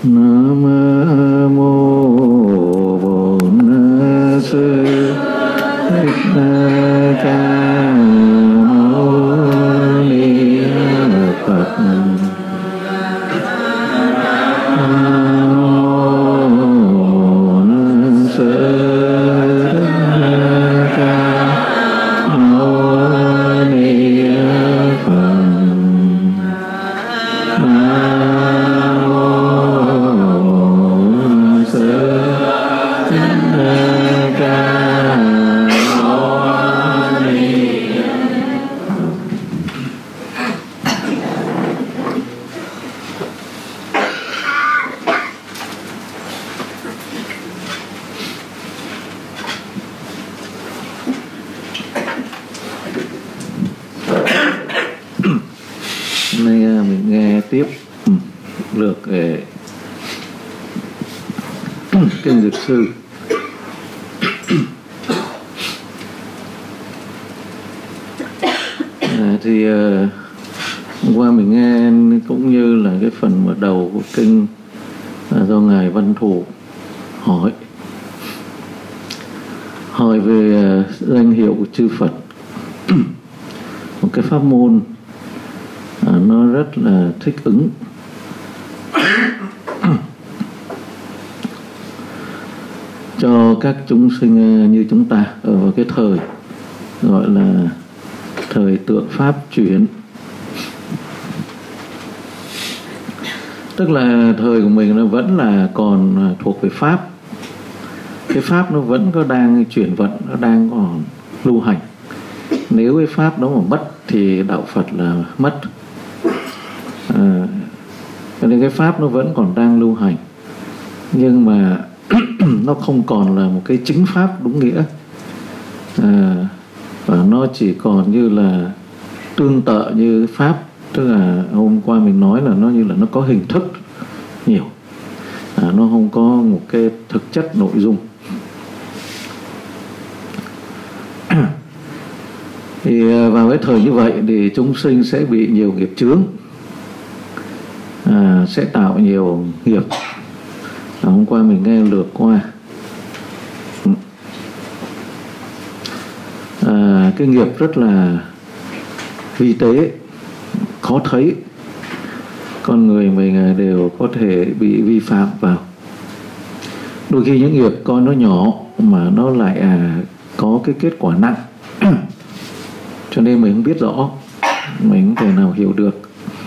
Nam mô Bổn Sư Thích Ca Mâu Ni Phật. Mình nghe tiếp lược kinh Dược Sư. Thì hôm qua mình nghe cũng như là cái phần mở đầu của kinh do Ngài Văn Thù hỏi về danh hiệu của chư Phật. Một cái pháp môn nó rất là thích ứng cho các chúng sinh như chúng ta ở vào cái thời gọi là thời tượng pháp chuyển. Tức là thời của mình nó vẫn là còn thuộc về pháp. Cái pháp nó vẫn có đang chuyển vận, nó đang còn lưu hành. Nếu cái pháp đó mà mất thì đạo Phật là mất. Cho nên cái pháp nó vẫn còn đang lưu hành, nhưng mà nó không còn là một cái chính pháp đúng nghĩa, và nó chỉ còn như là tương tự như pháp. Tức là hôm qua mình nói là nó như là nó có hình thức nhiều, nó không có một cái thực chất nội dung. Thì vào cái thời như vậy thì chúng sinh sẽ bị nhiều nghiệp chướng, sẽ tạo nhiều nghiệp. Hôm qua mình nghe lược qua cái nghiệp rất là vi tế, khó thấy, con người mình đều có thể bị vi phạm vào. Đôi khi những nghiệp coi nó nhỏ mà nó lại có cái kết quả nặng. Cho nên mình không biết rõ, mình không thể nào hiểu được.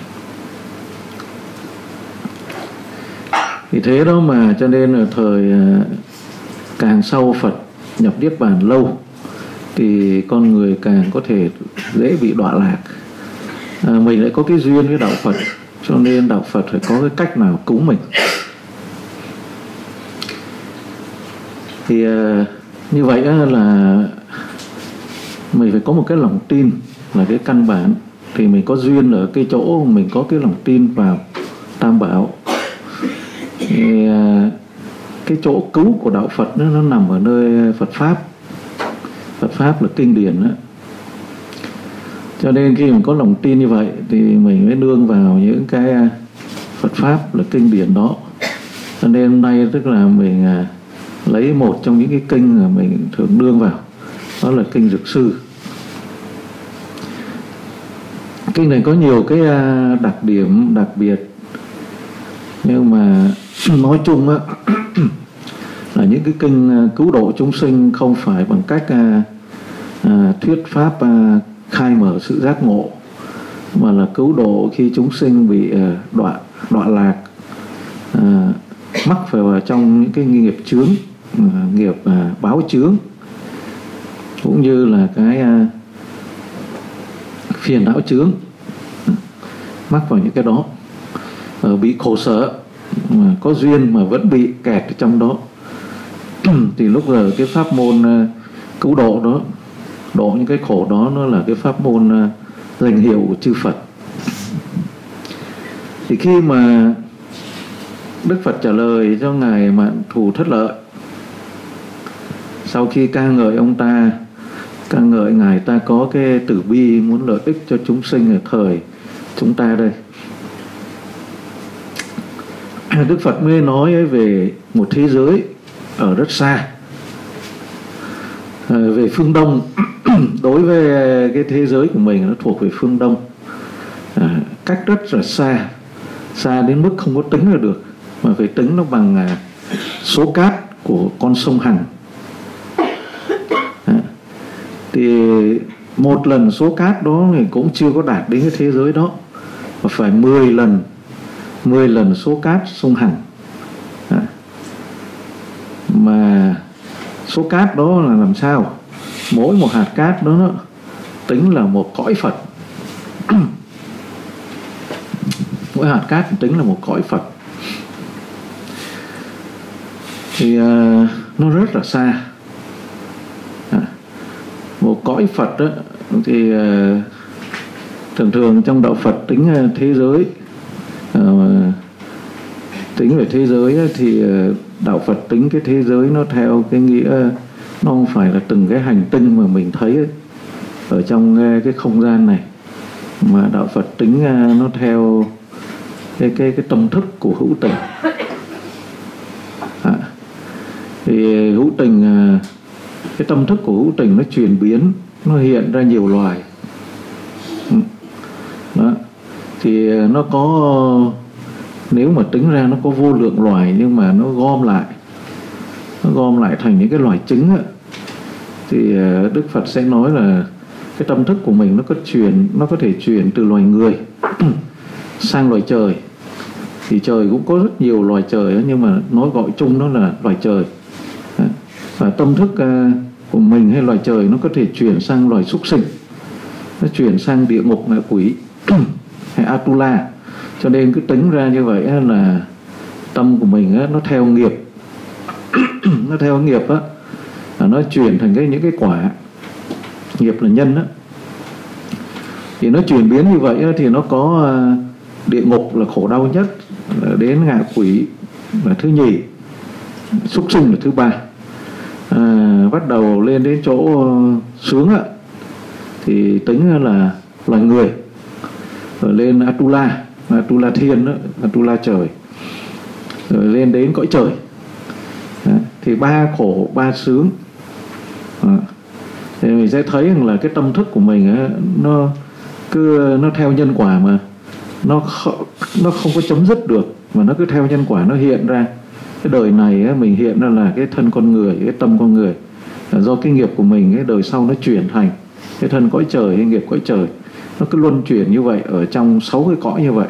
Thì thế đó mà cho nên là thời càng sau Phật nhập Niết Bàn lâu thì con người càng có thể dễ bị đọa lạc. Mình lại có cái duyên với đạo Phật, cho nên đạo Phật phải có cái cách nào cứu mình. Thì như vậy là mình phải có một cái lòng tin là cái căn bản. Thì mình có duyên ở cái chỗ mình có cái lòng tin vào Tam Bảo. Thì cái chỗ cứu của đạo Phật nó nằm ở nơi Phật Pháp. Phật Pháp là kinh điển đó. Cho nên khi mình có lòng tin như vậy thì mình mới nương vào những cái Phật Pháp là kinh điển đó. Cho nên hôm nay tức là mình lấy một trong những cái kinh mà mình thường nương vào, đó là kinh Dược Sư. Kinh này có nhiều cái đặc điểm đặc biệt, nhưng mà nói chung á là những cái kinh cứu độ chúng sinh không phải bằng cách thuyết pháp khai mở sự giác ngộ, mà là cứu độ khi chúng sinh bị đọa lạc, mắc phải vào trong những cái nghiệp chướng, nghiệp báo chướng, cũng như là cái phiền não chướng, mắc vào những cái đó, bị khổ sở, mà có duyên mà vẫn bị kẹt ở trong đó. Thì lúc giờ cái pháp môn cứu độ đó, độ những cái khổ đó, nó là cái pháp môn danh hiệu của chư Phật. Thì khi mà Đức Phật trả lời cho Ngài Mạn Thù Thất Lợi, sau khi ca ngợi ông ta, ca ngợi Ngài ta có cái từ bi muốn lợi ích cho chúng sinh ở thời chúng ta đây, Đức Phật mới nói về một thế giới ở rất xa, về phương Đông. Đối với cái thế giới của mình nó thuộc về phương Đông, cách rất là xa, xa đến mức không có tính ra được, mà phải tính nó bằng số cát của con sông Hằng. Thì một lần số cát đó thì cũng chưa có đạt đến cái thế giới đó, mà phải 10 lần số cát sông Hằng. Mà số cát đó là làm sao? Mỗi một hạt cát đó nó tính là một cõi Phật. Mỗi hạt cát tính là một cõi Phật. Thì nó rất là xa. Một cõi Phật đó, thì thường trong đạo Phật tính thế giới, tính về thế giới thì đạo Phật tính cái thế giới nó theo cái nghĩa, nó không phải là từng cái hành tinh mà mình thấy ở trong cái không gian này, mà đạo Phật tính nó theo cái tâm thức của hữu tình. Thì hữu tình, cái tâm thức của hữu tình nó chuyển biến, nó hiện ra nhiều loài. Đó. Thì nó có, nếu mà tính ra nó có vô lượng loài, nhưng mà nó gom lại thành những cái loài trứng á. Thì Đức Phật sẽ nói là cái tâm thức của mình nó có thể chuyển từ loài người sang loài trời. Thì trời cũng có rất nhiều loài trời á, nhưng mà nói gọi chung nó là loài trời. Và tâm thức của mình hay loài trời nó có thể chuyển sang loài súc sinh, nó chuyển sang địa ngục, ngạ quỷ hay Atula. Cho nên cứ tính ra như vậy là tâm của mình nó theo nghiệp. Nó theo nghiệp á, nó chuyển thành những cái quả. Nghiệp là nhân á. Thì nó chuyển biến như vậy thì nó có địa ngục là khổ đau nhất, đến ngạ quỷ là thứ nhì, súc sinh là thứ ba. Bắt đầu lên đến chỗ sướng á, thì tính là loài người, rồi lên Atula thiên đó, Atula trời, rồi lên đến cõi trời. Thì ba khổ ba sướng. Thì mình sẽ thấy rằng là cái tâm thức của mình nó theo nhân quả, mà nó không có chấm dứt được, mà nó cứ theo nhân quả, nó hiện ra. Cái đời này mình hiện ra là cái thân con người, cái tâm con người, do cái nghiệp của mình, cái đời sau nó chuyển thành cái thân cõi trời hay nghiệp cõi trời. Nó cứ luân chuyển như vậy ở trong 6 cái cõi như vậy.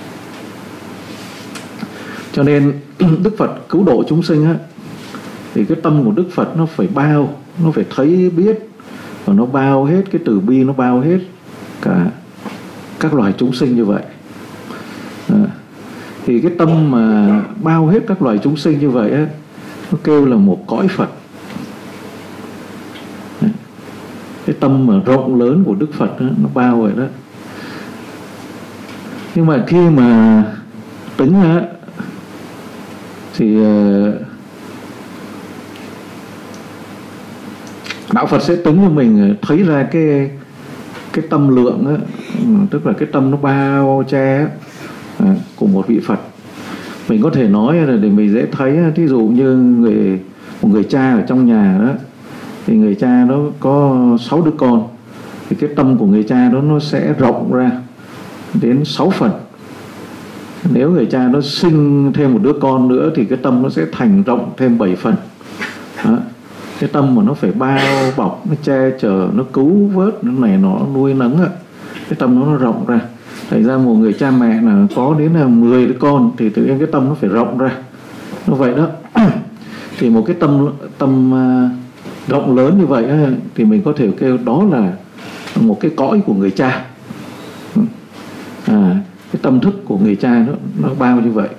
Cho nên Đức Phật cứu độ chúng sinh á, thì cái tâm của Đức Phật nó phải bao, nó phải thấy biết, và nó bao hết cái từ bi, nó bao hết cả các loài chúng sinh như vậy. Thì cái tâm mà bao hết các loài chúng sinh như vậy á, nó kêu là một cõi Phật. Cái tâm mà rộng lớn của Đức Phật á, nó bao vậy đó. Nhưng mà khi mà tính á, thì đạo Phật sẽ tính cho mình thấy ra cái tâm lượng á, tức là cái tâm nó bao che của một vị Phật. Mình có thể nói là để mình dễ thấy, thí dụ như một người cha ở trong nhà đó, thì người cha đó có 6 đứa con, thì cái tâm của người cha đó nó sẽ rộng ra đến 6 phần. Nếu người cha nó sinh thêm một đứa con nữa thì cái tâm nó sẽ thành rộng thêm 7 phần. Đó. Cái tâm mà nó phải bao bọc, nó che chở, nó cứu vớt, nó này nó nuôi nấng á, cái tâm nó rộng ra. Thành ra một người cha mẹ là có đến là 10 đứa con thì tự nhiên cái tâm nó phải rộng ra. Nó vậy đó. Thì một cái tâm rộng lớn như vậy thì mình có thể kêu đó là một cái cõi của người cha. Cái tâm thức của người cha nó bao như vậy.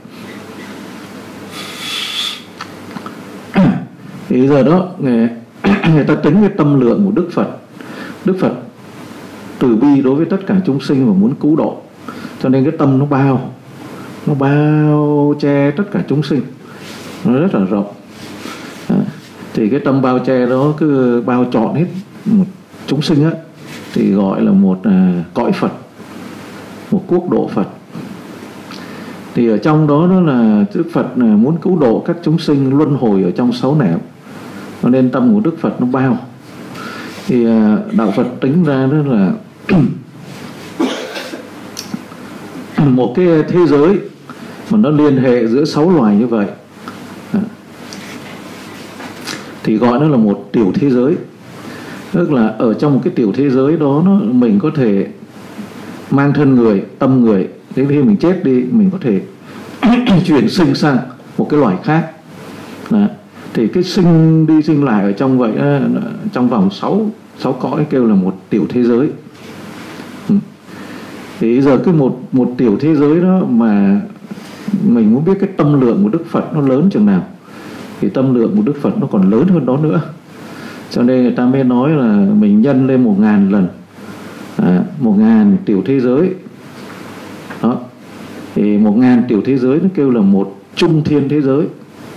Thì giờ đó người ta tính cái tâm lượng của Đức Phật. Đức Phật từ bi đối với tất cả chúng sinh và muốn cứu độ, cho nên cái tâm nó bao che tất cả chúng sinh, nó rất là rộng. Thì cái tâm bao che đó cứ bao trọn hết một chúng sinh á, thì gọi là một cõi Phật, một quốc độ Phật. Thì ở trong đó đó là Đức Phật là muốn cứu độ các chúng sinh luân hồi ở trong 6 nẻo, cho nên tâm của Đức Phật nó bao. Thì đạo Phật tính ra đó là một cái thế giới mà nó liên hệ giữa 6 loài như vậy thì gọi nó là một tiểu thế giới. Tức là ở trong một cái tiểu thế giới đó mình có thể mang thân người, tâm người, đến khi mình chết đi mình có thể chuyển sinh sang một cái loài khác. Đó. Thì cái sinh đi sinh lại ở trong vậy, trong vòng 6 cõi kêu là một tiểu thế giới. Thì giờ cái một tiểu thế giới đó mà mình muốn biết cái tâm lượng của Đức Phật nó lớn chừng nào, thì tâm lượng của Đức Phật nó còn lớn hơn đó nữa. Cho nên người ta mới nói là mình nhân lên 1000 lần, 1000 tiểu thế giới đó. Thì 1000 tiểu thế giới nó kêu là một trung thiên thế giới.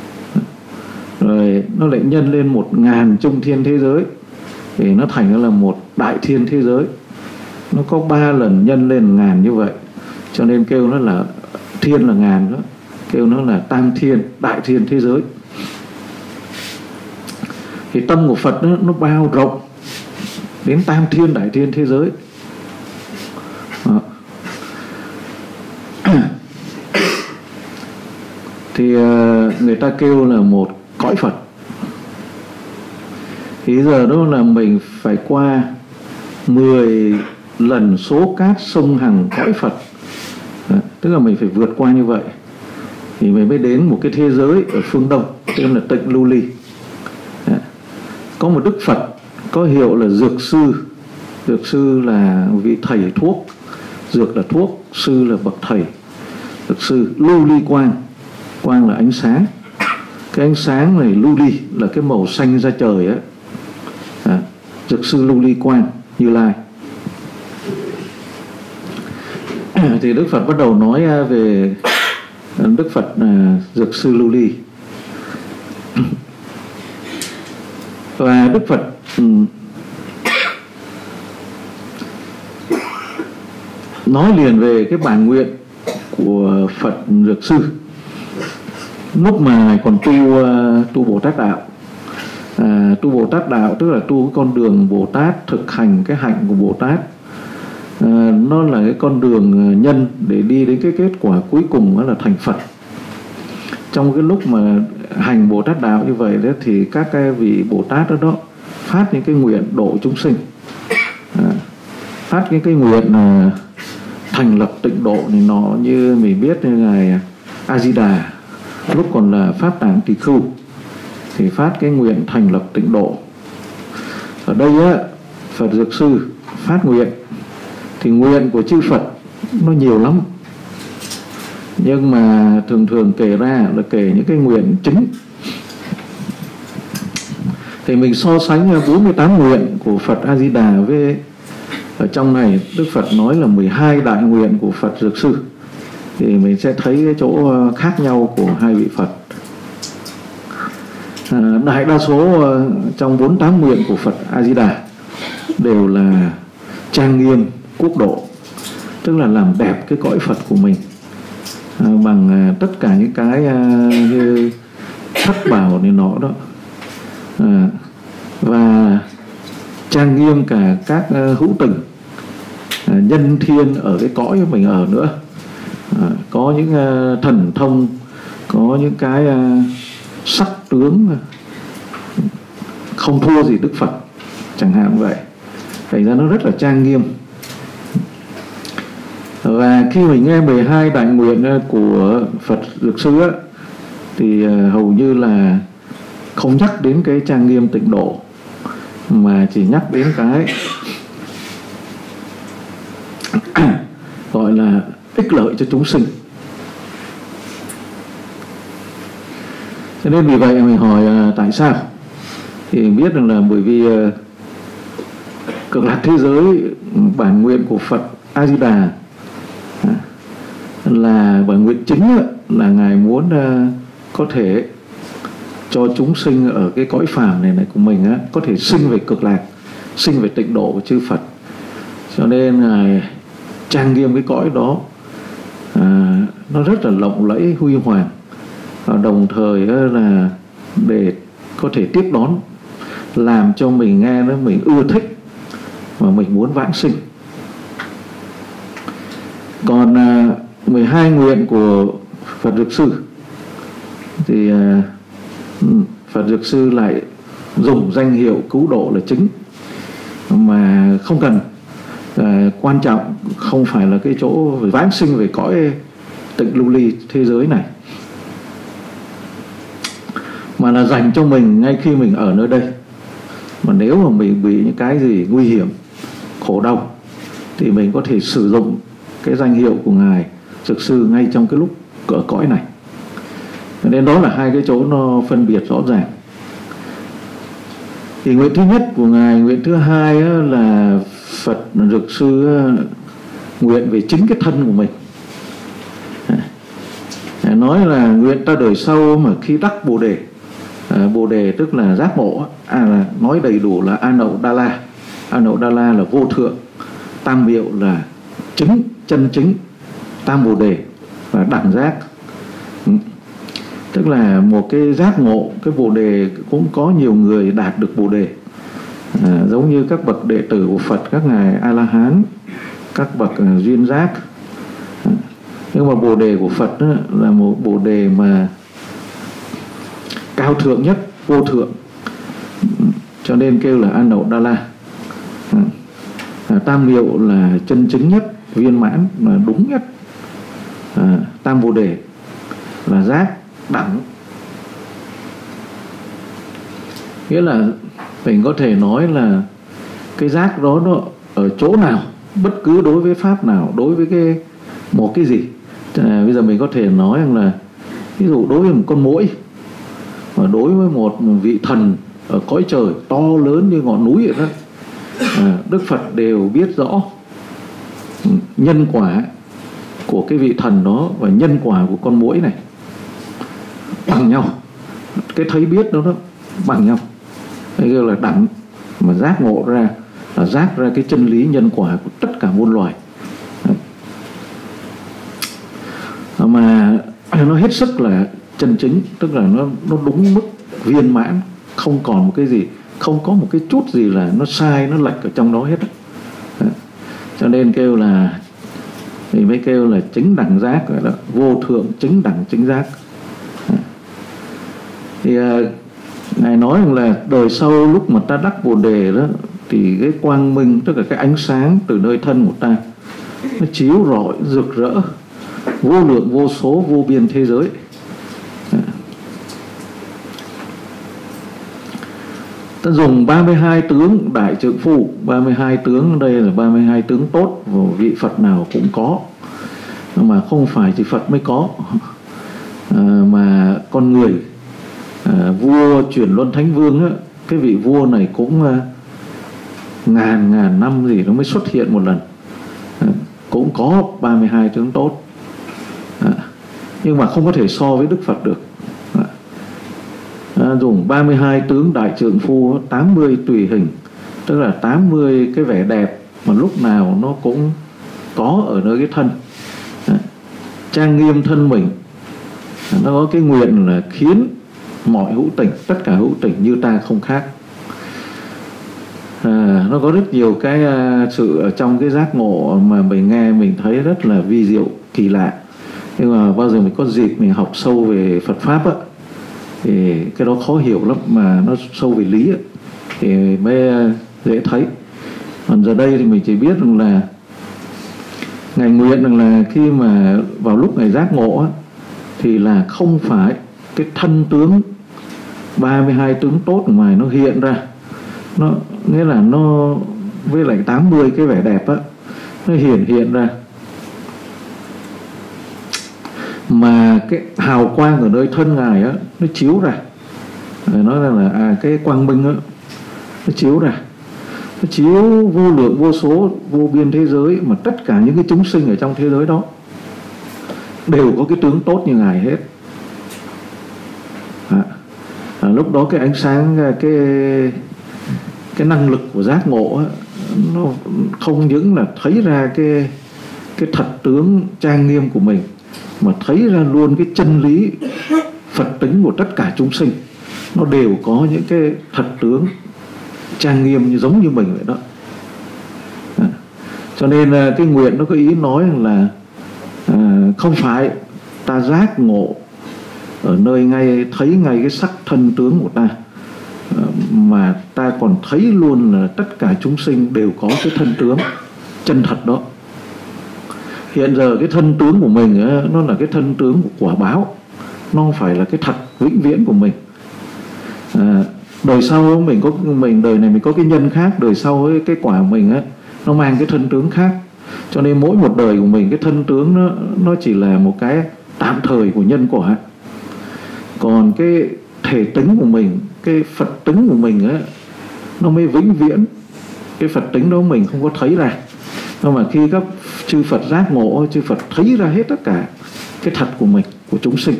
Rồi nó lại nhân lên 1000 trung thiên thế giới thì nó thành ra là một đại thiên thế giới. Nó có 3 lần nhân lên 1000 như vậy, cho nên kêu nó là thiên là 1000 đó, kêu nó là tam thiên, đại thiên thế giới. Thì tâm của Phật nó bao rộng đến tam thiên, đại thiên thế giới. Đó. Thì người ta kêu là một cõi Phật. Thì giờ đó là mình phải qua 10 lần số cát sông Hằng cõi Phật. Đó. Tức là mình phải vượt qua như vậy thì mình mới đến một cái thế giới ở phương Đông tên là Tịnh Lưu Ly. Đó. Có một Đức Phật có hiệu là Dược Sư. Dược Sư là vị thầy thuốc. Dược là thuốc, sư là bậc thầy. Dược Sư Lưu Ly Quang. Quang là ánh sáng. Cái ánh sáng này lưu ly là cái màu xanh ra trời á. Dược Sư Lưu Ly Quang Như Lai. Thì Đức Phật bắt đầu nói về Đức Phật Dược Sư Lưu Ly. Và Đức Phật nói liền về cái bản nguyện của Phật Dược Sư lúc mà Ngài còn tu Bồ Tát Đạo. Tu Bồ Tát Đạo tức là tu cái con đường Bồ Tát, thực hành cái hạnh của Bồ Tát. Nó là cái con đường nhân để đi đến cái kết quả cuối cùng đó là thành Phật. Trong cái lúc mà hành Bồ Tát Đạo như vậy đó, thì các cái vị Bồ Tát đó phát những cái nguyện độ chúng sinh, phát những cái nguyện thành lập tịnh độ này nọ, như mình biết như Ngài A Di Đà lúc còn là Pháp Tạng Tỳ Khưu thì phát cái nguyện thành lập tịnh độ. Ở đây á, Phật Dược Sư phát nguyện thì nguyện của chư Phật nó nhiều lắm, nhưng mà thường kể ra là kể những cái nguyện chính. Thì mình so sánh 48 nguyện của Phật A Di Đà với ở trong này Đức Phật nói là 12 đại nguyện của Phật Dược Sư, thì mình sẽ thấy cái chỗ khác nhau của hai vị Phật. Đại đa số trong 48 nguyện của Phật A Di Đà đều là trang nghiêm quốc độ, tức là làm đẹp cái cõi Phật của mình bằng tất cả những cái như thất bảo này nọ đó, và trang nghiêm cả các hữu tình nhân thiên ở cái cõi mình ở nữa. Có những thần thông, có những cái sắc tướng không thua gì Đức Phật chẳng hạn vậy. Thành ra nó rất là trang nghiêm. Và khi mình nghe 12 đại nguyện của Phật Dược Sư á, thì hầu như là không nhắc đến cái trang nghiêm tịnh độ, mà chỉ nhắc đến cái gọi là ích lợi cho chúng sinh. Cho nên vì vậy mình hỏi tại sao, thì biết rằng là bởi vì cực lạc thế giới bản nguyện của Phật A Di Đà là bản nguyện chính là Ngài muốn có thể cho chúng sinh ở cái cõi phàm này của mình có thể sinh về cực lạc, sinh về tịnh độ của chư Phật. Cho nên Ngài trang nghiêm cái cõi đó nó rất là lộng lẫy huy hoàng, và đồng thời là để có thể tiếp đón, làm cho mình nghe nó mình ưa thích và mình muốn vãng sinh. Còn 12 nguyện của Phật Dược Sư thì Phật Dược Sư lại dùng danh hiệu cứu độ là chính, mà không cần quan trọng không phải là cái chỗ vãng sinh về cõi tịnh lưu ly thế giới này, mà là dành cho mình ngay khi mình ở nơi đây. Mà nếu mà mình bị những cái gì nguy hiểm, khổ đau, thì mình có thể sử dụng cái danh hiệu của Ngài Dược Sư ngay trong cái lúc ở cõi này. Nên đó là hai cái chỗ nó phân biệt rõ ràng. Thì nguyện thứ nhất của Ngài, nguyện thứ hai là Phật Dược Sư nguyện về chính cái thân của mình. Nói là nguyện ta đời sau mà khi đắc Bồ Đề, Bồ Đề tức là giác ngộ, là nói đầy đủ là A Nậu Đa La. A Nậu Đa La là vô thượng, tam diệu là chính, chân chính, tam Bồ Đề và đẳng giác. Tức là một cái giác ngộ, cái Bồ Đề cũng có nhiều người đạt được Bồ Đề, giống như các bậc đệ tử của Phật, các ngài A La Hán, các bậc duyên giác. Nhưng mà Bồ Đề của Phật là một Bồ Đề mà cao thượng nhất, vô thượng, cho nên kêu là A Nậu Đa La. Tam diệu là chân chính nhất, viên mãn là đúng nhất. Tam Bồ Đề là giác đẳng. Nghĩa là mình có thể nói là cái giác đó nó ở chỗ nào, bất cứ đối với pháp nào, đối với một cái gì. Bây giờ mình có thể nói rằng là ví dụ đối với một con muỗi, và đối với một vị thần ở cõi trời to lớn như ngọn núi vậy đó, Đức Phật đều biết rõ nhân quả của cái vị thần đó và nhân quả của con muỗi này bằng nhau. Cái thấy biết đó bằng nhau. Đây là đẳng, mà giác ngộ ra là giác ra cái chân lý nhân quả của tất cả muôn loài. Mà nó hết sức là chân chính, tức là nó đúng mức viên mãn, không còn một cái gì, không có một cái chút gì là nó sai, nó lệch ở trong đó hết. Cho nên kêu là, thì mới kêu là chính đẳng giác, gọi là vô thượng chính đẳng chính giác. Thì Ngài nói rằng là đời sau lúc mà ta đắc Bồ Đề đó, thì cái quang minh, tức là cái ánh sáng từ nơi thân của ta, nó chiếu rọi rực rỡ vô lượng vô số vô biên thế giới. Ta dùng 32 tướng đại trượng phu. 32 tướng đây là 32 tướng tốt, và vị Phật nào cũng có, mà không phải chỉ Phật mới có, mà con người. Vua Chuyển Luân Thánh Vương á, cái vị vua này cũng ngàn năm gì nó mới xuất hiện một lần, cũng có 32 tướng tốt, nhưng mà không có thể so với Đức Phật được. Dùng 32 tướng đại trượng phu, 80 tùy hình, tức là 80 cái vẻ đẹp mà lúc nào nó cũng có ở nơi cái thân, trang nghiêm thân mình. Nó có cái nguyện là khiến mọi hữu tình, tất cả hữu tình như ta không khác. Nó có rất nhiều cái sự ở trong cái giác ngộ mà mình nghe mình thấy rất là vi diệu, kỳ lạ. Nhưng mà bao giờ mình có dịp mình học sâu về Phật Pháp á, thì cái đó khó hiểu lắm, mà nó sâu về lý á, thì mới dễ thấy. Còn giờ đây thì mình chỉ biết rằng là Ngài nguyện rằng là khi mà vào lúc Ngài giác ngộ á, thì là không phải cái thân tướng 32 tướng tốt của Ngài nó hiện ra, nó nghĩa là nó với lại 80 cái vẻ đẹp á, nó hiện ra, mà cái hào quang ở nơi thân Ngài á, nó chiếu ra. Nói là cái quang minh á, nó chiếu ra, nó chiếu vô lượng vô số vô biên thế giới, mà tất cả những cái chúng sinh ở trong thế giới đó đều có cái tướng tốt như Ngài hết. Lúc đó cái ánh sáng, cái năng lực của giác ngộ á, nó không những là thấy ra cái cái thật tướng trang nghiêm của mình, mà thấy ra luôn cái chân lý Phật tính của tất cả chúng sinh, nó đều có những cái thật tướng trang nghiêm giống như mình vậy đó. Cho nên cái nguyện nó có ý nói là không phải ta giác ngộ ở nơi ngay thấy ngay cái sắc thân tướng của ta, mà ta còn thấy luôn là tất cả chúng sinh đều có cái thân tướng chân thật đó. Hiện giờ cái thân tướng của mình nó là cái thân tướng của quả báo, nó không phải là cái thật vĩnh viễn của mình. Đời sau mình đời này mình có cái nhân khác, đời sau ấy, cái quả của mình nó mang cái thân tướng khác. Cho nên mỗi một đời của mình cái thân tướng nó chỉ là một cái tạm thời của nhân quả. Còn cái thể tính của mình, cái Phật tính của mình nó mới vĩnh viễn. Cái Phật tính đó mình không có thấy ra. Nhưng mà khi các chư Phật giác ngộ, chư Phật thấy ra hết tất cả cái thật của mình, của chúng sinh.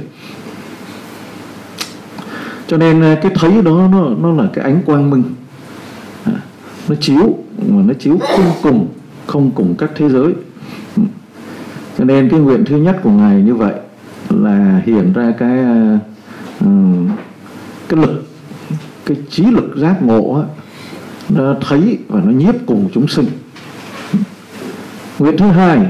Cho nên cái thấy đó nó là cái ánh quang minh, nó chiếu, mà nó chiếu không cùng các thế giới. Cho nên cái nguyện thứ nhất của Ngài như vậy là hiện ra cái lực, cái trí lực giác ngộ nó thấy và nó nhiếp cùng chúng sinh. Nguyện thứ hai,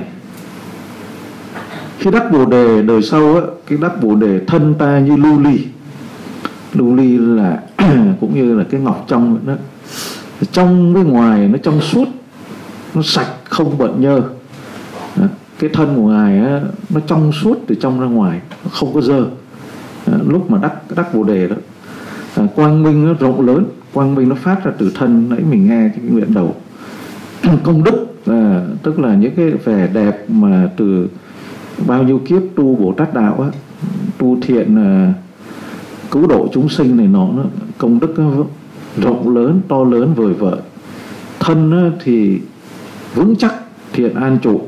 khi đắc Bồ đề đời sau cái đắc Bồ đề thân ta như lưu ly. Lưu ly là cũng như là cái ngọc trong vậy đó, trong với ngoài nó trong suốt, nó sạch không bợn nhơ. Cái thân của Ngài nó trong suốt từ trong ra ngoài, nó không có dơ. Lúc mà đắc Bồ đề đó, quang minh nó rộng lớn, quang minh nó phát ra từ thân. Nãy mình nghe cái nguyện đầu công đức, tức là những cái vẻ đẹp mà từ bao nhiêu kiếp tu Bồ Tát đạo tu thiện, cứu độ chúng sinh này nọ, công đức rộng lớn, to lớn, vời vợi. Thân thì vững chắc, thiện an trụ.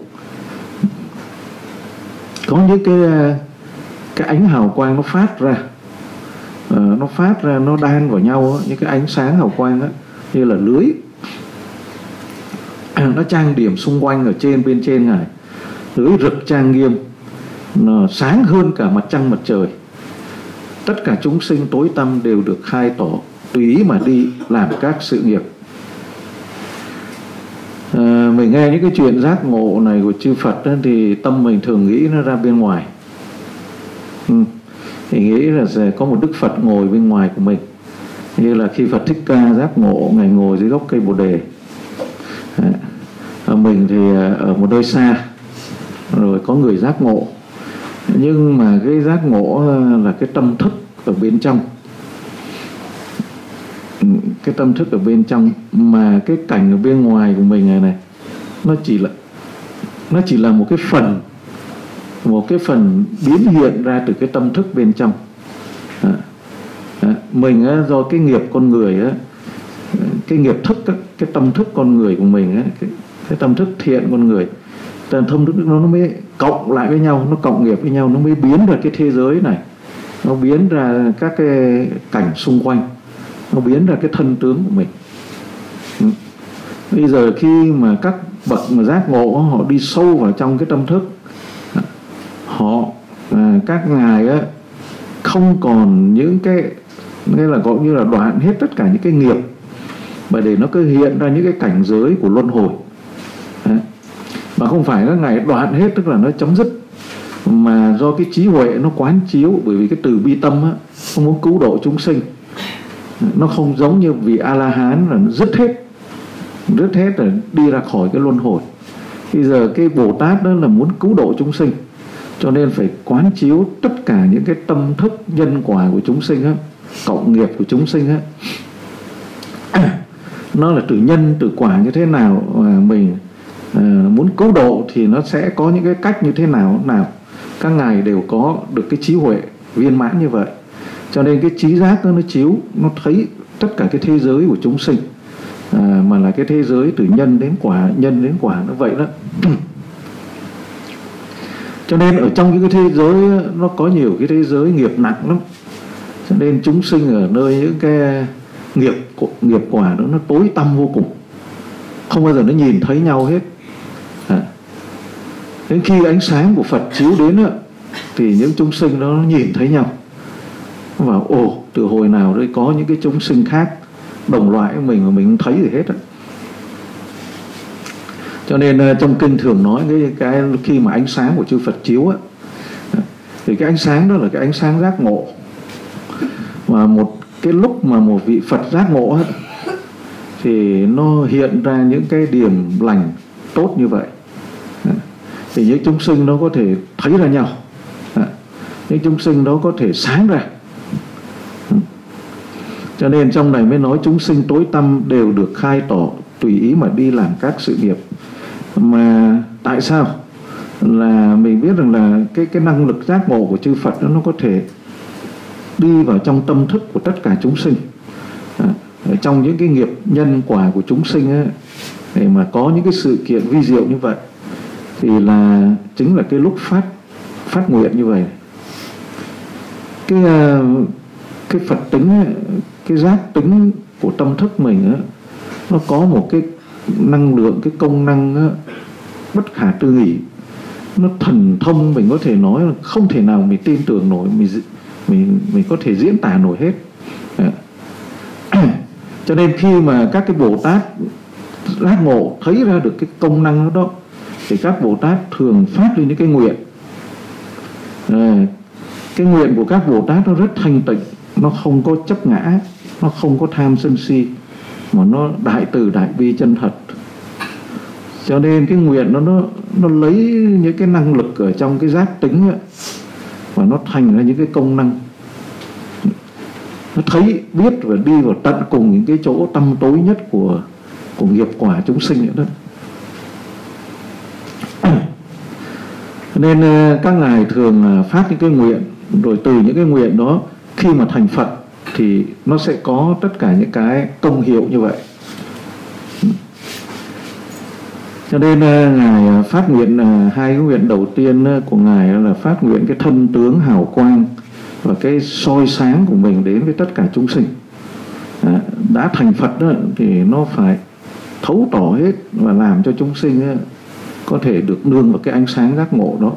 Có những cái ánh hào quang nó phát ra, nó đan vào nhau những cái ánh sáng hào quang như là lưới, nó trang điểm xung quanh ở bên trên Ngài, lưới rực trang nghiêm, nó sáng hơn cả mặt trăng mặt trời. Tất cả chúng sinh tối tăm đều được khai tỏ, tùy ý mà đi làm các sự nghiệp. Mình nghe những cái chuyện giác ngộ này của chư Phật thì tâm mình thường nghĩ nó ra bên ngoài. Thì nghĩ là sẽ có một Đức Phật ngồi bên ngoài của mình, như là khi Phật Thích Ca giác ngộ, Ngài ngồi dưới gốc cây Bồ đề. Mình thì ở một nơi xa, rồi có người giác ngộ, nhưng mà cái giác ngộ là cái tâm thức ở bên trong, cái tâm thức ở bên trong, mà cái cảnh ở bên ngoài của mình này nó chỉ là một cái phần biến hiện ra từ cái tâm thức bên trong. Mình do cái nghiệp con người cái nghiệp thức cái tâm thức con người của mình cái tâm thức thiện con người, tâm thức nó mới cộng lại với nhau, nó cộng nghiệp với nhau, nó mới biến ra cái thế giới này, nó biến ra các cái cảnh xung quanh, nó biến ra cái thân tướng của mình. Bây giờ khi mà các bậc mà giác ngộ, họ đi sâu vào trong cái tâm thức, các ngài không còn những cái là gọi như là đoạn hết tất cả những cái nghiệp, mà để nó cứ hiện ra những cái cảnh giới của luân hồi. Mà không phải các ngài đoạn hết, tức là nó chấm dứt, mà do cái trí huệ nó quán chiếu. Bởi vì cái từ bi tâm nó muốn cứu độ chúng sinh, nó không giống như vị A-la-hán là dứt hết rồi đi ra khỏi cái luân hồi. Bây giờ cái Bồ Tát đó là muốn cứu độ chúng sinh, cho nên phải quán chiếu tất cả những cái tâm thức nhân quả của chúng sinh cộng nghiệp của chúng sinh nó là từ nhân từ quả như thế nào, mà mình muốn cứu độ thì nó sẽ có những cái cách như thế nào. Các ngài đều có được cái trí huệ viên mãn như vậy, cho nên cái trí giác nó chiếu, nó thấy tất cả cái thế giới của chúng sinh, mà là cái thế giới từ nhân đến quả nó vậy đó. Cho nên ở trong những cái thế giới nó có nhiều cái thế giới nghiệp nặng lắm, cho nên chúng sinh ở nơi những cái nghiệp quả đó nó tối tăm vô cùng, không bao giờ nó nhìn thấy nhau hết. Đến khi ánh sáng của Phật chiếu đến á, thì những chúng sinh đó nó nhìn thấy nhau và ồ, từ hồi nào đấy có những cái chúng sinh khác đồng loại với mình mà mình không thấy gì hết á. Cho nên trong kinh thường nói cái khi mà ánh sáng của chư Phật chiếu á, thì cái ánh sáng đó là cái ánh sáng giác ngộ. Và một cái lúc mà một vị Phật giác ngộ á, thì nó hiện ra những cái điểm lành tốt như vậy. Thì những chúng sinh đó có thể thấy ra nhau, những chúng sinh đó có thể sáng ra. Cho nên trong này mới nói chúng sinh tối tăm đều được khai tỏ, tùy ý mà đi làm các sự nghiệp. Mà tại sao? Là mình biết rằng là cái năng lực giác ngộ của chư Phật đó, nó có thể đi vào trong tâm thức của tất cả chúng sinh. Trong những cái nghiệp nhân quả của chúng sinh ấy, để mà có những cái sự kiện vi diệu như vậy, thì là chính là cái lúc phát nguyện như vậy. Cái Phật tính ấy, cái giác tính của tâm thức mình ấy, nó có một cái năng lượng, cái công năng ấy, bất khả tư nghị, nó thần thông, mình có thể nói là không thể nào mình tin tưởng nổi, mình có thể diễn tả nổi hết. Cho nên khi mà các cái Bồ Tát giác ngộ thấy ra được cái công năng đó, thì các Bồ Tát thường phát lên những cái nguyện. Cái nguyện của các Bồ Tát nó rất thanh tịnh, nó không có chấp ngã, nó không có tham sân si, mà nó đại từ đại bi chân thật. Cho nên cái nguyện nó lấy những cái năng lực ở trong cái giác tính ấy, và nó thành ra những cái công năng. Nó thấy, biết và đi vào tận cùng những cái chỗ tăm tối nhất của nghiệp quả chúng sinh nữa đó. Nên các ngài thường phát những cái nguyện, rồi từ những cái nguyện đó khi mà thành Phật thì nó sẽ có tất cả những cái công hiệu như vậy. Cho nên ngài phát nguyện, hai cái nguyện đầu tiên của ngài là phát nguyện cái thân tướng hào quang và cái soi sáng của mình đến với tất cả chúng sinh. Đã thành Phật đó, thì nó phải thấu tỏ hết và làm cho chúng sinh có thể được nương vào cái ánh sáng giác ngộ đó.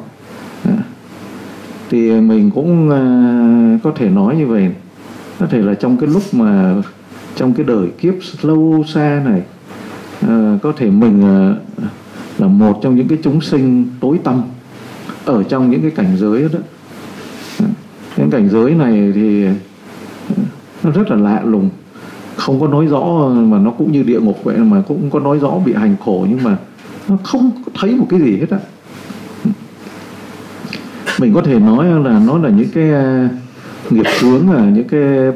Thì mình cũng có thể nói như vậy, có thể là trong cái lúc mà trong cái đời kiếp lâu xa này, có thể mình là một trong những cái chúng sinh tối tăm ở trong những cái cảnh giới đó. Cái cảnh giới này thì nó rất là lạ lùng, không có nói rõ, mà nó cũng như địa ngục vậy, mà cũng có nói rõ bị hành khổ, nhưng mà nó không thấy một cái gì hết á. Mình có thể nói là nó là những cái nghiệp chướng, là những cái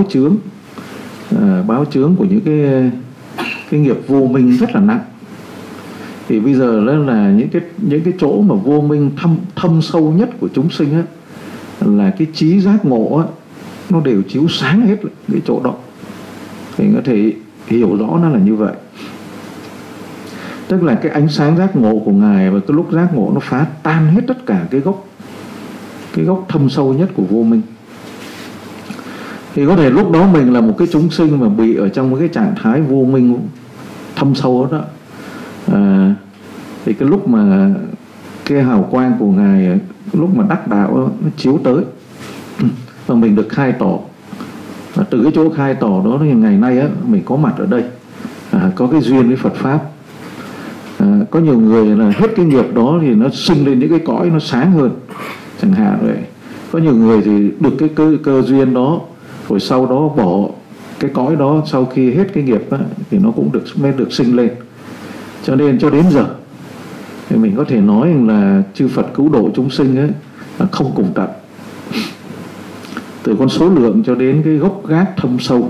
báo chướng của những cái nghiệp vô minh rất là nặng. Thì bây giờ đó là những cái chỗ mà vô minh thâm sâu nhất của chúng sinh á, là cái trí giác ngộ á, nó đều chiếu sáng hết cái chỗ đó. Thì có thể hiểu rõ nó là như vậy. Tức là cái ánh sáng giác ngộ của ngài, và cái lúc giác ngộ nó phá tan hết tất cả cái gốc thâm sâu nhất của vô minh. Thì có thể lúc đó mình là một cái chúng sinh mà bị ở trong cái trạng thái vô minh thâm sâu đó, thì cái lúc mà cái hào quang của ngài, lúc mà đắc đạo nó chiếu tới và mình được khai tỏ, và từ cái chỗ khai tỏ đó thì ngày nay á, mình có mặt ở đây, có cái duyên với Phật pháp. Có nhiều người là hết cái nghiệp đó thì nó sinh lên những cái cõi nó sáng hơn chẳng hạn vậy. Có nhiều người thì được cái cơ duyên đó, rồi sau đó bỏ cái cõi đó, sau khi hết cái nghiệp đó, thì nó cũng mới được sinh lên. Cho nên cho đến giờ thì mình có thể nói là chư Phật cứu độ chúng sinh ấy là không cùng tận, từ con số lượng cho đến cái gốc gác thâm sâu.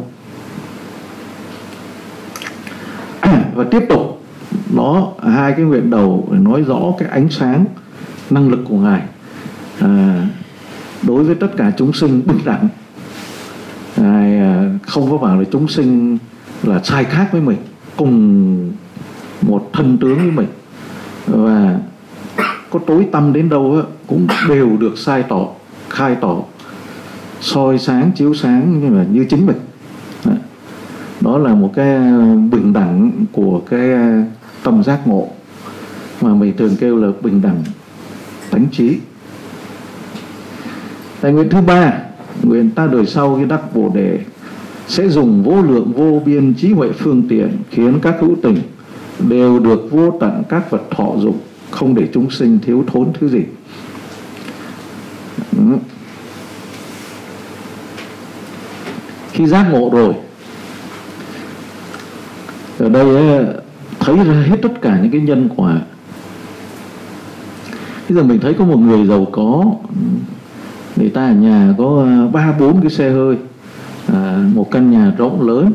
Và tiếp tục nó hai cái nguyện đầu nói rõ cái ánh sáng năng lực của ngài đối với tất cả chúng sinh bình đẳng. Ngài không có bảo là chúng sinh là sai khác với mình, cùng một thân tướng với mình, và có tối tăm đến đâu cũng đều được khai tỏ, soi sáng, chiếu sáng như chính mình. Đó là một cái bình đẳng của cái tâm giác ngộ, mà mình thường kêu là bình đẳng thánh trí. Tài nguyện thứ ba, nguyện ta đời sau khi đắc Bồ Đề sẽ dùng vô lượng vô biên trí huệ phương tiện, khiến các hữu tình đều được vô tận các vật thọ dụng, không để chúng sinh thiếu thốn thứ gì. Khi giác ngộ rồi, ở đây thấy ra hết tất cả những cái nhân quả. Bây giờ mình thấy có một người giàu có, người ta ở nhà có 3-4 cái xe hơi, một căn nhà rộng lớn.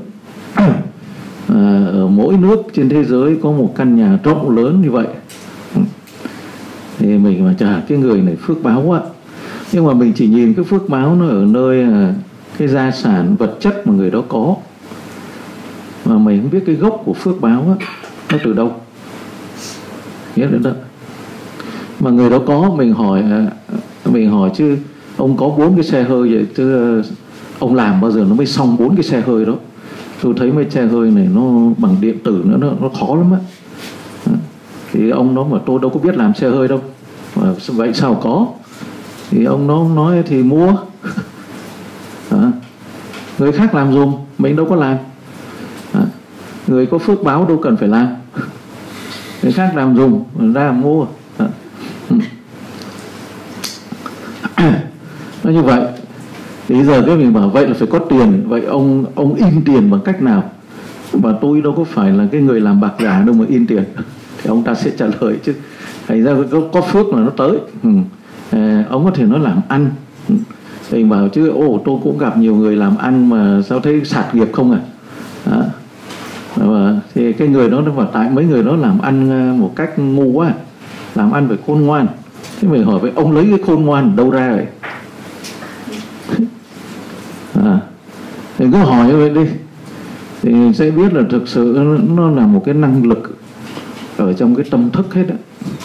Ở mỗi nước trên thế giới có một căn nhà rộng lớn như vậy. Thì mình mà chả, cái người này phước báo quá. Nhưng mà mình chỉ nhìn cái phước báo nó ở nơi cái gia sản vật chất mà người đó có, mà mình không biết cái gốc của phước báo á, nó từ đâu. Nghĩa là đó. Mà người đó có, mình hỏi chứ ông có 4 cái xe hơi vậy, chứ ông làm bao giờ nó mới xong 4 cái xe hơi đó? Tôi thấy mấy xe hơi này nó bằng điện tử nữa, nó khó lắm á. Thì ông đó mà tôi đâu có biết làm xe hơi đâu, mà vậy sao có? Thì ông đó nói thì mua. Người khác làm dùm, mình đâu có làm. Người có phước báo đâu cần phải làm, người khác làm dùm ra mua. Nó như vậy. Thì giờ cái mình bảo vậy là phải có tiền. Vậy ông in tiền bằng cách nào? Và tôi đâu có phải là cái người làm bạc giả đâu mà in tiền. Thì ông ta sẽ trả lời chứ. Thành ra có phước mà nó tới. Ông có thể nói làm ăn. Thì bảo chứ tôi cũng gặp nhiều người làm ăn mà sao thấy sạt nghiệp không à? Thì cái người đó nó bảo tại mấy người đó làm ăn một cách ngu quá, làm ăn phải khôn ngoan. Thế mình hỏi vậy ông lấy cái khôn ngoan đâu ra vậy? Thì cứ hỏi vậy đi, thì mình sẽ biết là thực sự nó là một cái năng lực ở trong cái tâm thức hết á.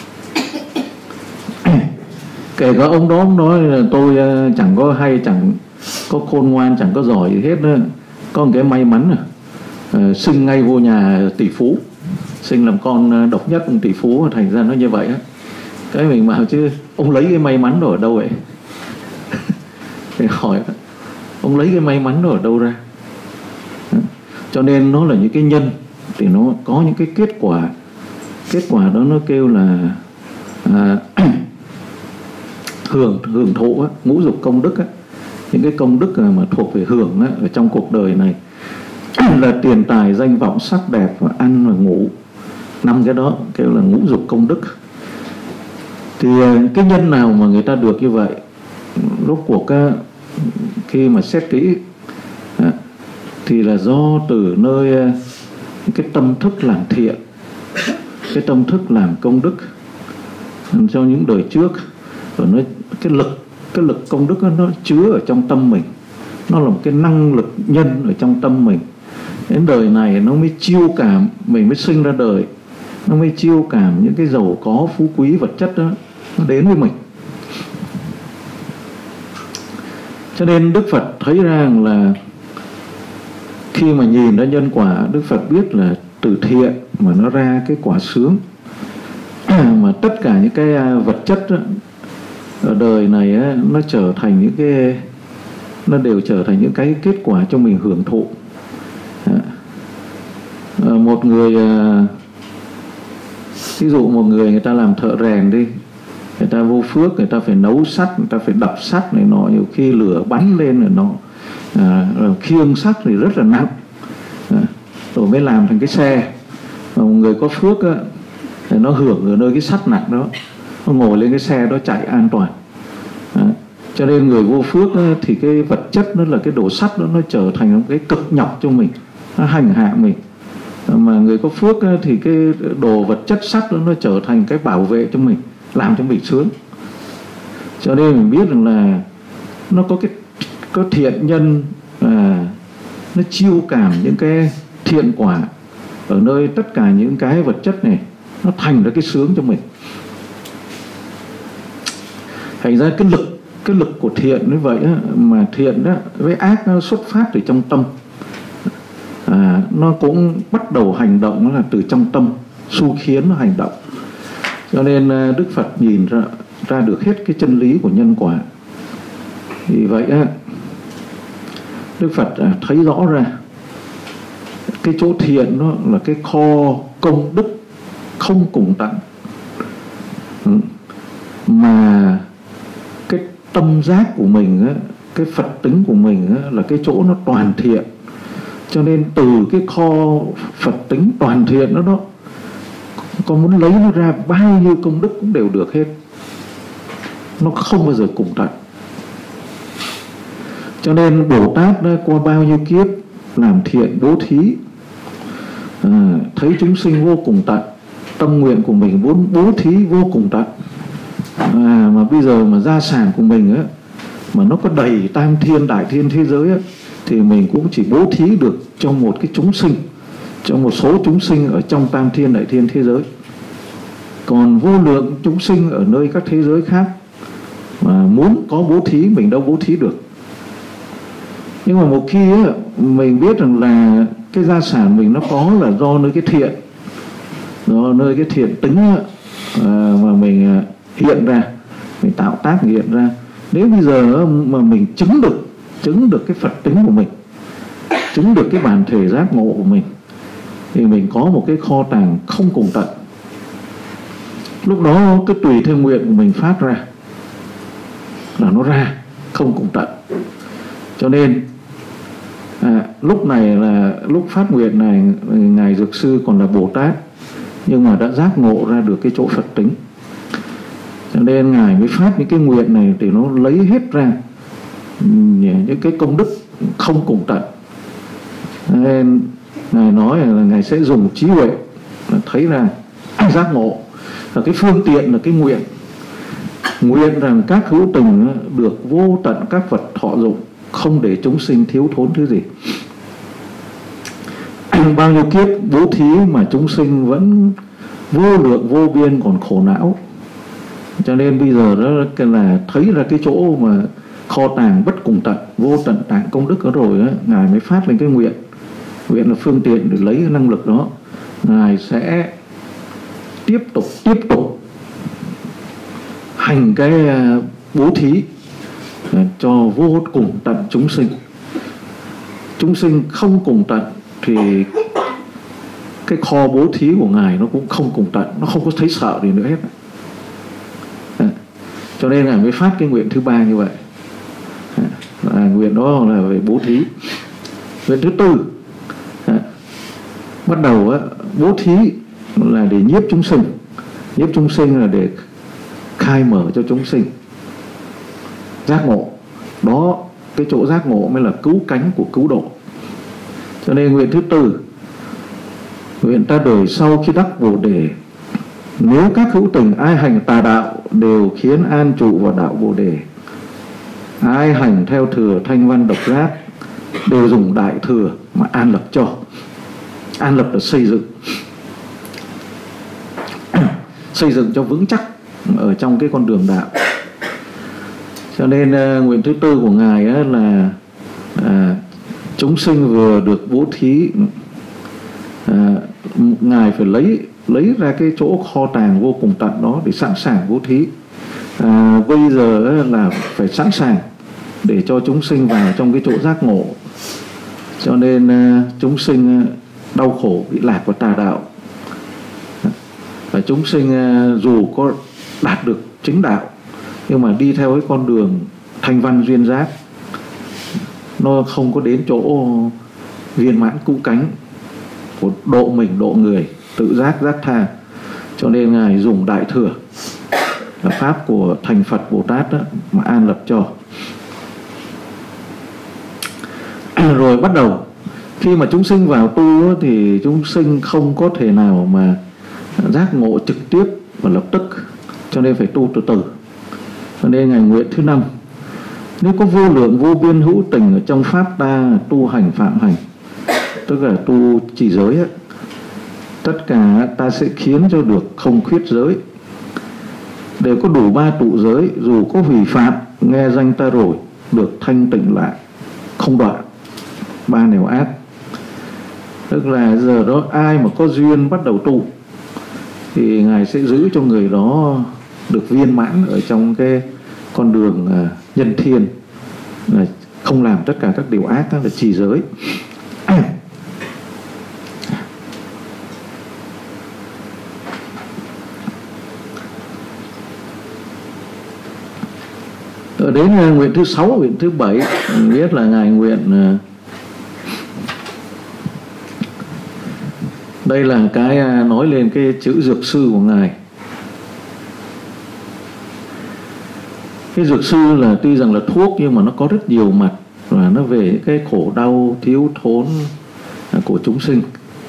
Kể cả ông đó nói là tôi chẳng có hay, chẳng có khôn ngoan, chẳng có giỏi gì hết đó. Có một cái may mắn sinh ngay vô nhà tỷ phú, sinh làm con độc nhất tỷ phú, thành ra nó như vậy á. Cái mình bảo chứ ông lấy cái may mắn đó ở đâu vậy? Thì hỏi ông lấy cái may mắn đó ở đâu ra? Cho nên nó là những cái nhân, thì nó có những cái kết quả. Kết quả đó nó kêu là hưởng thụ á, ngũ dục công đức á. Những cái công đức mà thuộc về hưởng á, ở trong cuộc đời này là tiền tài, danh vọng, sắc đẹp, và ăn và ngủ. 5 cái đó kêu là ngũ dục công đức. Thì cái nhân nào mà người ta được như vậy? Rốt cuộc khi mà xét kỹ thì là do từ nơi cái tâm thức làm thiện, cái tâm thức làm công đức cho những đời trước. Rồi nó cái lực công đức đó, nó chứa ở trong tâm mình, nó là một cái năng lực nhân ở trong tâm mình. Đến đời này nó mới chiêu cảm, mình mới sinh ra đời, nó mới chiêu cảm những cái giàu có phú quý vật chất đó nó đến với mình. Cho nên Đức Phật thấy rằng là khi mà nhìn ra nhân quả, Đức Phật biết là từ thiện mà nó ra cái quả sướng. Mà tất cả những cái vật chất đó, ở đời này á, nó trở thành những cái, nó đều trở thành những cái kết quả cho mình hưởng thụ. Một người, ví dụ một người ta làm thợ rèn đi, người ta vô phước, người ta phải nấu sắt, người ta phải đập sắt này nọ, nhiều khi lửa bắn lên rồi nó khiêng sắt thì rất là nặng, rồi mới làm thành cái xe. Mà một người có phước á, thì nó hưởng ở nơi cái sắt nặng đó, nó ngồi lên cái xe đó chạy an toàn. Cho nên người vô phước đó, thì cái vật chất nó là cái đồ sắt đó, nó trở thành một cái cực nhọc cho mình, nó hành hạ mình. Mà người có phước đó, thì cái đồ vật chất sắt đó, nó trở thành cái bảo vệ cho mình, làm cho mình sướng. Cho nên mình biết rằng là nó có thiện nhân, nó chiêu cảm những cái thiện quả ở nơi tất cả những cái vật chất này, nó thành ra cái sướng cho mình. Thành ra cái lực của thiện như vậy á, mà thiện đó với ác nó xuất phát từ trong tâm, nó cũng bắt đầu hành động, nó là từ trong tâm xu khiến nó hành động. Cho nên Đức Phật nhìn ra ra được hết cái chân lý của nhân quả. Vì vậy á, Đức Phật thấy rõ ra cái chỗ thiện đó là cái kho công đức không cùng tận, mà cái tâm giác của mình á, cái Phật tính của mình á, là cái chỗ nó toàn thiện. Cho nên từ cái kho Phật tính toàn thiện đó con muốn lấy nó ra bao nhiêu công đức cũng đều được hết, nó không bao giờ cùng tận. Cho nên Bồ Tát đã qua bao nhiêu kiếp làm thiện bố thí, thấy chúng sinh vô cùng tận, tâm nguyện của mình muốn bố thí vô cùng tận, mà bây giờ mà gia sản của mình á, mà nó có đầy tam thiên đại thiên thế giới á, thì mình cũng chỉ bố thí được cho một cái chúng sinh, cho một số chúng sinh ở trong tam thiên đại thiên thế giới. Còn vô lượng chúng sinh ở nơi các thế giới khác mà muốn có bố thí mình đâu bố thí được. Nhưng mà một khi á, mình biết rằng là cái gia sản mình nó có là do nơi cái thiện, do nơi cái thiện tính á, mà mình hiện ra, mình tạo tác hiện ra. Nếu bây giờ mà mình chứng được cái Phật tính của mình, chứng được cái bản thể giác ngộ của mình, thì mình có một cái kho tàng không cùng tận. Lúc đó cái tùy theo nguyện của mình phát ra là nó ra không cùng tận. Cho nên lúc này là lúc phát nguyện này, Ngài Dược Sư còn là Bồ Tát, nhưng mà đã giác ngộ ra được cái chỗ Phật tính. Cho nên Ngài mới phát những cái nguyện này để nó lấy hết ra những cái công đức không cùng tận. Nên Ngài nói là Ngài sẽ dùng trí huệ thấy rằng giác ngộ là cái phương tiện, là cái nguyện. Nguyện rằng các hữu tình được vô tận các vật thọ dụng, không để chúng sinh thiếu thốn thứ gì. Bao nhiêu kiếp bố thí mà chúng sinh vẫn vô lượng vô biên còn khổ não. Cho nên bây giờ đó là thấy ra cái chỗ mà kho tàng bất cùng tận, vô tận tạng công đức đó rồi á, Ngài mới phát lên cái nguyện. Nguyện là phương tiện để lấy cái năng lực đó. Ngài sẽ tiếp tục hành cái bố thí cho vô cùng tận chúng sinh. Chúng sinh không cùng tận thì cái kho bố thí của Ngài nó cũng không cùng tận, nó không có thấy sợ gì nữa hết. Cho nên Ngài mới phát cái nguyện thứ ba như vậy. Nguyện đó là về bố thí. Nguyện thứ tư, bắt đầu bố thí là để nhiếp chúng sinh. Nhiếp chúng sinh là để khai mở cho chúng sinh giác ngộ. Đó, cái chỗ giác ngộ mới là cứu cánh của cứu độ. Cho nên nguyện thứ tư, nguyện ta đời sau khi đắc Bồ Đề, nếu các hữu tình ai hành tà đạo đều khiến an trụ vào đạo Bồ Đề. Ai hành theo thừa thanh văn độc giác đều dùng đại thừa mà an lập cho. An lập là xây dựng, xây dựng cho vững chắc ở trong cái con đường đạo. Cho nên nguyện thứ tư của Ngài là chúng sinh vừa được bố thí, Ngài phải lấy ra cái chỗ kho tàng vô cùng tận đó để sẵn sàng bố thí. Bây giờ là phải sẵn sàng để cho chúng sinh vào trong cái chỗ giác ngộ. Cho nên chúng sinh đau khổ bị lạc vào tà đạo, và chúng sinh dù có đạt được chính đạo nhưng mà đi theo cái con đường thanh văn duyên giác, nó không có đến chỗ viên mãn cứu cánh của độ mình độ người, tự giác giác tha. Cho nên Ngài dùng đại thừa là pháp của thành Phật Bồ Tát đó, mà an lập cho. Rồi bắt đầu khi mà chúng sinh vào tu thì chúng sinh không có thể nào mà giác ngộ trực tiếp và lập tức, cho nên phải tu từ từ. Cho nên Ngài nguyện thứ năm, nếu có vô lượng vô biên hữu tình ở trong pháp ta tu hành phạm hành, tức là tu trì giới, tất cả ta sẽ khiến cho được không khuyết giới, đều có đủ ba tụ giới, dù có hủy phạm nghe danh ta rồi được thanh tịnh lại, không đoạn ba nẻo ác. Tức là giờ đó ai mà có duyên bắt đầu tu thì Ngài sẽ giữ cho người đó được viên mãn ở trong cái con đường nhân thiên, là không làm tất cả các điều ác, đó là trì giới. Ở đến nguyện thứ 6, nguyện thứ 7 mình biết là ngài nguyện, đây là cái nói lên cái chữ dược sư của ngài. Cái dược sư là tuy rằng là thuốc nhưng mà nó có rất nhiều mặt, và nó về cái khổ đau thiếu thốn của chúng sinh.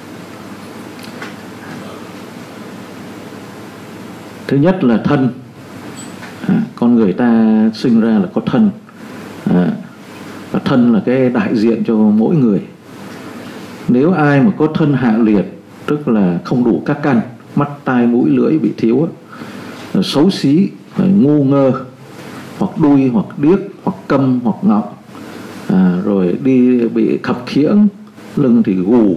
Thứ nhất là thân. Con người ta sinh ra là có thân, và thân là cái đại diện cho mỗi người. Nếu ai mà có thân hạ liệt, tức là không đủ các căn, mắt tai mũi lưỡi bị thiếu, xấu xí, ngu ngơ, hoặc đuôi, hoặc điếc, hoặc câm, hoặc ngọng, rồi đi bị khập khiễng, lưng thì gù,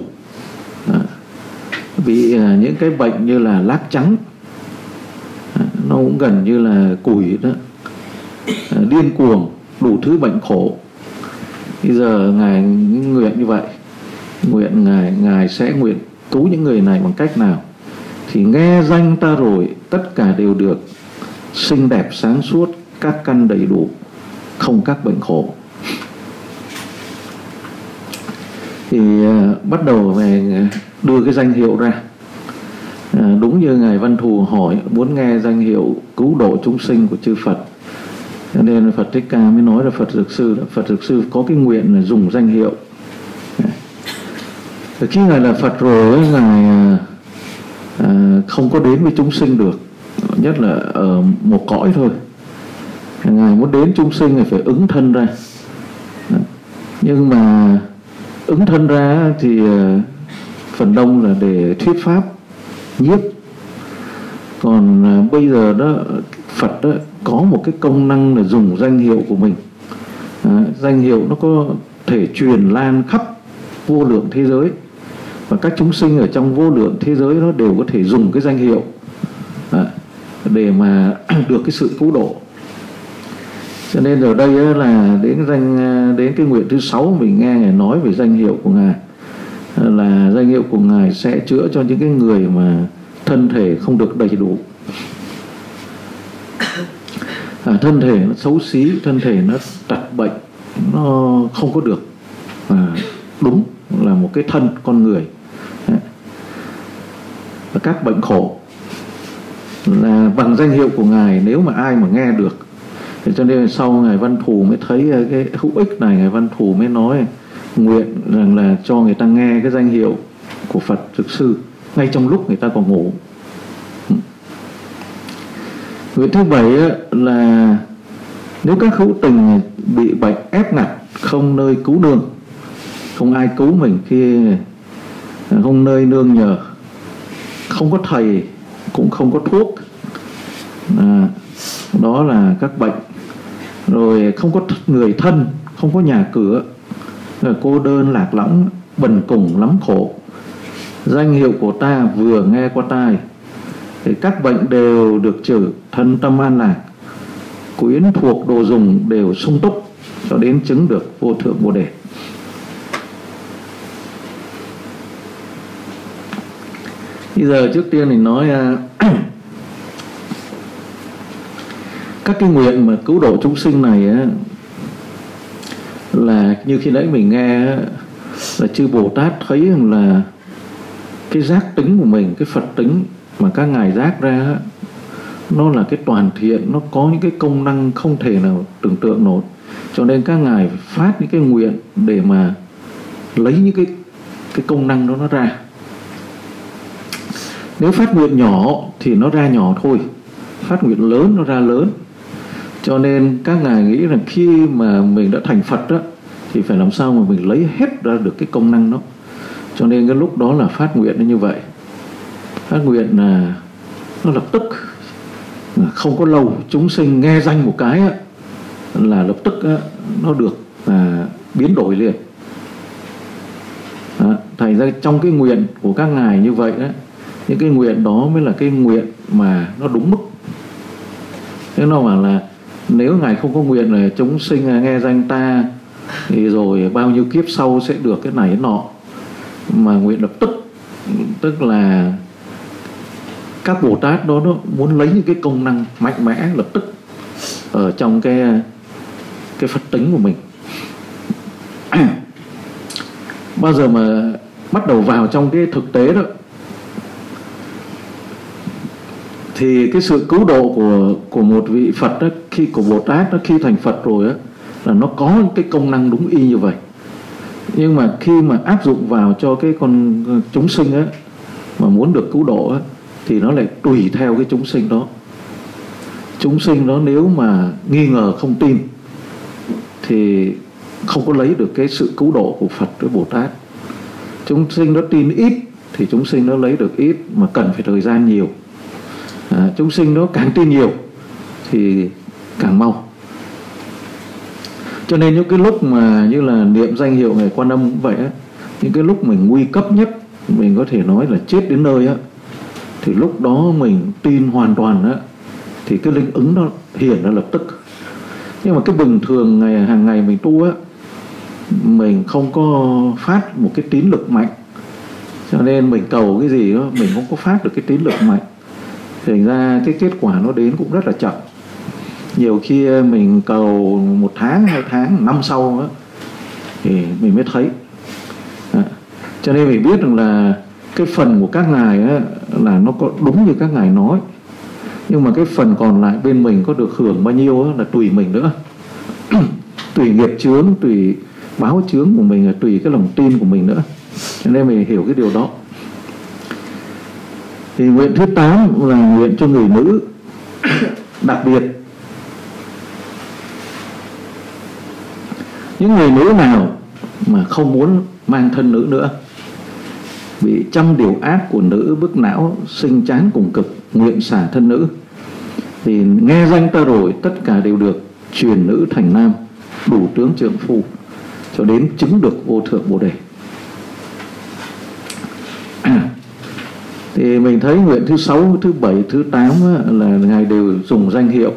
bị những cái bệnh như là lác trắng, nó cũng gần như là củi đó, điên cuồng, đủ thứ bệnh khổ. Bây giờ ngài nguyện như vậy, nguyện ngài sẽ nguyện cứu những người này bằng cách nào? Thì nghe danh ta rồi tất cả đều được xinh đẹp sáng suốt, các căn đầy đủ, không các bệnh khổ. Thì bắt đầu về đưa cái danh hiệu ra. Đúng như ngài Văn Thù hỏi muốn nghe danh hiệu cứu độ chúng sinh của chư Phật, cho nên Phật Thích Ca mới nói là Phật Dược Sư. Phật Dược Sư có cái nguyện là dùng danh hiệu. Khi ngài là Phật rồi, ngài không có đến với chúng sinh được, nhất là ở một cõi thôi. Ngài muốn đến chúng sinh thì phải ứng thân ra. Nhưng mà ứng thân ra thì phần đông là để thuyết pháp, nhiếp. Còn bây giờ đó, Phật đó có một cái công năng là dùng danh hiệu của mình. Danh hiệu nó có thể truyền lan khắp vô lượng thế giới, và các chúng sinh ở trong vô lượng thế giới nó đều có thể dùng cái danh hiệu để mà được cái sự cứu độ. Cho nên ở đây là đến cái nguyện thứ 6 mình nghe ngài nói về danh hiệu của ngài, là danh hiệu của ngài sẽ chữa cho những cái người mà thân thể không được đầy đủ, thân thể nó xấu xí, thân thể nó tật bệnh, nó không có được đúng là một cái thân con người, và các bệnh khổ là bằng danh hiệu của ngài nếu mà ai mà nghe được. Thế cho nên sau ngài Văn Thù mới thấy cái hữu ích này, ngài Văn Thù mới nói nguyện rằng là cho người ta nghe cái danh hiệu của Phật Dược Sư ngay trong lúc người ta còn ngủ. Nguyện thứ 7 là nếu các hữu tình bị bệnh ép ngặt, không nơi cứu nương, không ai cứu mình, khi không nơi nương nhờ, không có thầy cũng không có thuốc, đó là các bệnh. Rồi không có người thân, không có nhà cửa, cô đơn lạc lõng, bần cùng lắm khổ. Danh hiệu của ta vừa nghe qua tai, thì các bệnh đều được trừ, thân tâm an lạc, quyến thuộc đồ dùng đều sung túc, cho đến chứng được vô thượng Bồ Đề. Bây giờ trước tiên mình nói các cái nguyện mà cứu độ chúng sinh này là như khi nãy mình nghe là chư Bồ Tát thấy rằng là cái giác tính của mình, cái Phật tính mà các ngài giác ra, nó là cái toàn thiện, nó có những cái công năng không thể nào tưởng tượng nổi. Cho nên các ngài phát những cái nguyện để mà lấy những cái công năng đó nó ra. Nếu phát nguyện nhỏ thì nó ra nhỏ thôi, phát nguyện lớn nó ra lớn. Cho nên các ngài nghĩ rằng khi mà mình đã thành Phật đó, thì phải làm sao mà mình lấy hết ra được cái công năng đó. Cho nên cái lúc đó là phát nguyện nó như vậy. Phát nguyện là nó lập tức, không có lâu, chúng sinh nghe danh một cái là lập tức nó được biến đổi liền. Thành ra trong cái nguyện của các ngài như vậy đó, những cái nguyện đó mới là cái nguyện mà nó đúng mức. Thế nó bảo là nếu Ngài không có nguyện là chúng sinh nghe danh ta thì rồi bao nhiêu kiếp sau sẽ được cái này cái nọ, mà nguyện lập tức là các Bồ Tát đó nó muốn lấy những cái công năng mạnh mẽ lập tức ở trong cái Phật tính của mình. Bao giờ mà bắt đầu vào trong cái thực tế đó thì cái sự cứu độ của một vị Phật đó, khi của Bồ Tát đó, khi thành Phật rồi đó, là nó có cái công năng đúng y như vậy. Nhưng mà khi mà áp dụng vào cho cái con chúng sinh á, mà muốn được cứu độ á, thì nó lại tùy theo cái chúng sinh đó. Chúng sinh đó nếu mà nghi ngờ không tin thì không có lấy được cái sự cứu độ của Phật với Bồ Tát. Chúng sinh đó tin ít thì chúng sinh nó lấy được ít mà cần phải thời gian nhiều. Chúng sinh nó càng tin nhiều thì càng mau. Cho nên những cái lúc mà như là niệm danh hiệu Ngài Quan Âm cũng vậy á, những cái lúc mình nguy cấp nhất, mình có thể nói là chết đến nơi á, thì lúc đó mình tin hoàn toàn á, thì cái linh ứng nó hiển ra lập tức. Nhưng mà cái bình thường hàng ngày mình tu á, mình không có phát một cái tín lực mạnh, cho nên mình cầu cái gì đó mình không có phát được cái tín lực mạnh, thành ra cái kết quả nó đến cũng rất là chậm. Nhiều khi mình cầu 1 tháng, 2 tháng, năm sau đó, thì mình mới thấy. Cho nên mình biết rằng là cái phần của các ngài á, là nó có đúng như các ngài nói, nhưng mà cái phần còn lại bên mình có được hưởng bao nhiêu á, là tùy mình nữa. Tùy nghiệp chướng, tùy báo chướng của mình, là tùy cái lòng tin của mình nữa. Cho nên mình hiểu cái điều đó. Thì nguyện thứ 8 là nguyện cho người nữ. Đặc biệt những người nữ nào mà không muốn mang thân nữ nữa, bị trăm điều ác của nữ bức não, sinh chán cùng cực, nguyện xả thân nữ, thì nghe danh ta rồi tất cả đều được truyền nữ thành nam, đủ tướng trượng phu, cho đến chứng được vô thượng Bồ Đề. Thì mình thấy nguyện thứ 6, thứ 7, thứ 8 là Ngài đều dùng danh hiệu.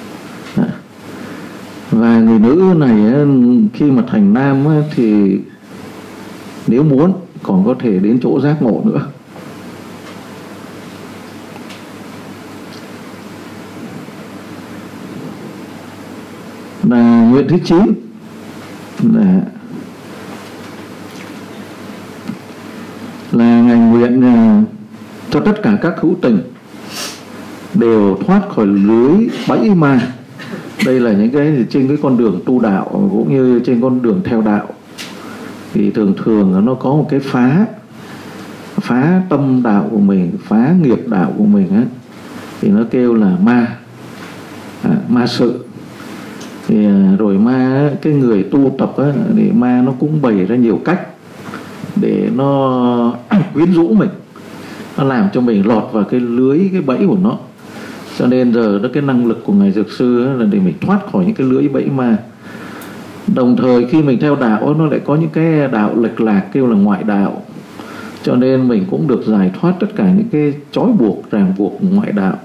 Và người nữ này khi mà thành nam thì nếu muốn còn có thể đến chỗ giác ngộ nữa. Là nguyện thứ 9 là Ngài nguyện cho tất cả các hữu tình đều thoát khỏi lưới bẫy ma. Đây là những cái trên cái con đường tu đạo cũng như trên con đường theo đạo, thì thường thường nó có một cái phá tâm đạo của mình, phá nghiệp đạo của mình á, thì nó kêu là ma sự. Thì rồi ma, cái người tu tập á, thì ma nó cũng bày ra nhiều cách để nó quyến rũ mình, nó làm cho mình lọt vào cái lưới, cái bẫy của nó. Cho nên giờ đó cái năng lực của Ngài Dược Sư là để mình thoát khỏi những cái lưới bẫy ma. Đồng thời khi mình theo đạo nó lại có những cái đạo lệch lạc kêu là ngoại đạo, cho nên mình cũng được giải thoát tất cả những cái trói buộc, ràng buộc của ngoại đạo.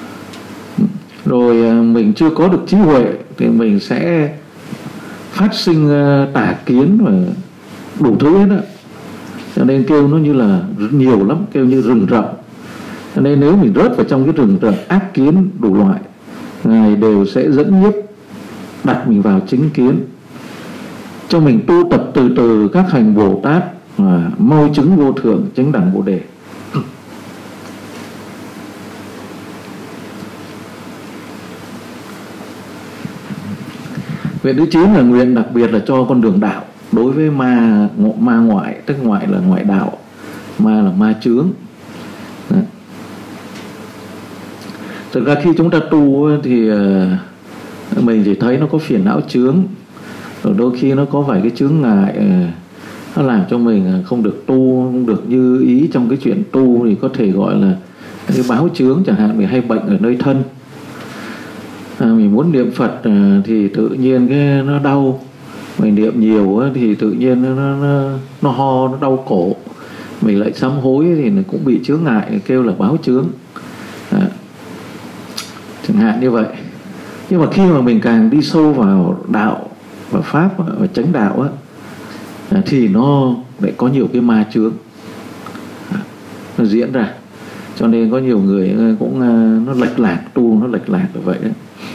Rồi mình chưa có được trí huệ thì mình sẽ phát sinh tà kiến và đủ thứ hết đó. Cho nên kêu nó như là nhiều lắm, kêu như rừng rậm. Cho nên nếu mình rớt vào trong cái rừng rậm ác kiến đủ loại, Ngài đều sẽ dẫn nhiếp đặt mình vào chính kiến, cho mình tu tập từ từ các hành Bồ Tát và mau chứng vô thượng chánh đẳng Bồ Đề. Nguyện thứ 9 là nguyện đặc biệt là cho con đường đạo đối với ma ngoại, tức ngoại là ngoại đạo, ma là ma chướng. Đấy. Thực ra khi chúng ta tu thì mình chỉ thấy nó có phiền não chướng, rồi đôi khi nó có vài cái chướng ngại, nó làm cho mình không được tu, không được như ý trong cái chuyện tu, thì có thể gọi là cái báo chướng. Chẳng hạn mình hay bệnh ở nơi thân, mình muốn niệm Phật thì tự nhiên cái nó đau, mình niệm nhiều thì tự nhiên nó ho, nó đau cổ, mình lại sám hối thì nó cũng bị chướng ngại, kêu là báo chướng. Chẳng hạn như vậy. Nhưng mà khi mà mình càng đi sâu vào đạo và pháp và chánh đạo á, thì nó lại có nhiều cái ma chướng nó diễn ra. Cho nên có nhiều người cũng nó lệch lạc, tu nó lệch lạc như vậy đấy.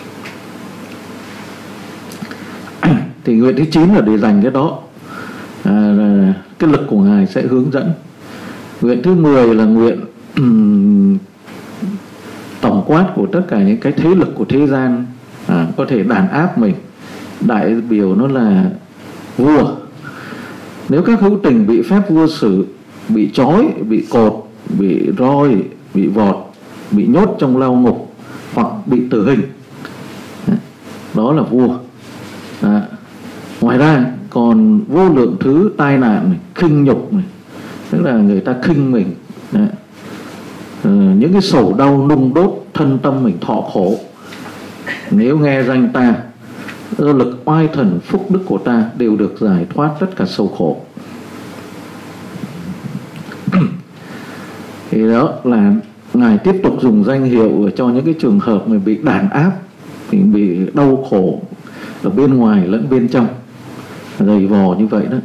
Thì nguyện thứ 9 là để dành cái đó, cái lực của Ngài sẽ hướng dẫn. Nguyện thứ 10 là nguyện tổng quát của tất cả những cái thế lực của thế gian có thể đàn áp mình. Đại biểu nó là vua. Nếu các hữu tình bị phép vua xử, bị trói, bị cột, bị roi, bị vọt, bị nhốt trong lao ngục hoặc bị tử hình, đó là vua. Ngoài ra còn vô lượng thứ tai nạn này, khinh nhục này, tức là người ta khinh mình, những cái sầu đau nung đốt thân tâm mình thọ khổ. Nếu nghe danh ta, do lực oai thần phúc đức của ta đều được giải thoát tất cả sầu khổ. Thì đó là Ngài tiếp tục dùng danh hiệu cho những cái trường hợp người bị đàn áp, bị đau khổ ở bên ngoài lẫn bên trong, dày vò như vậy đó.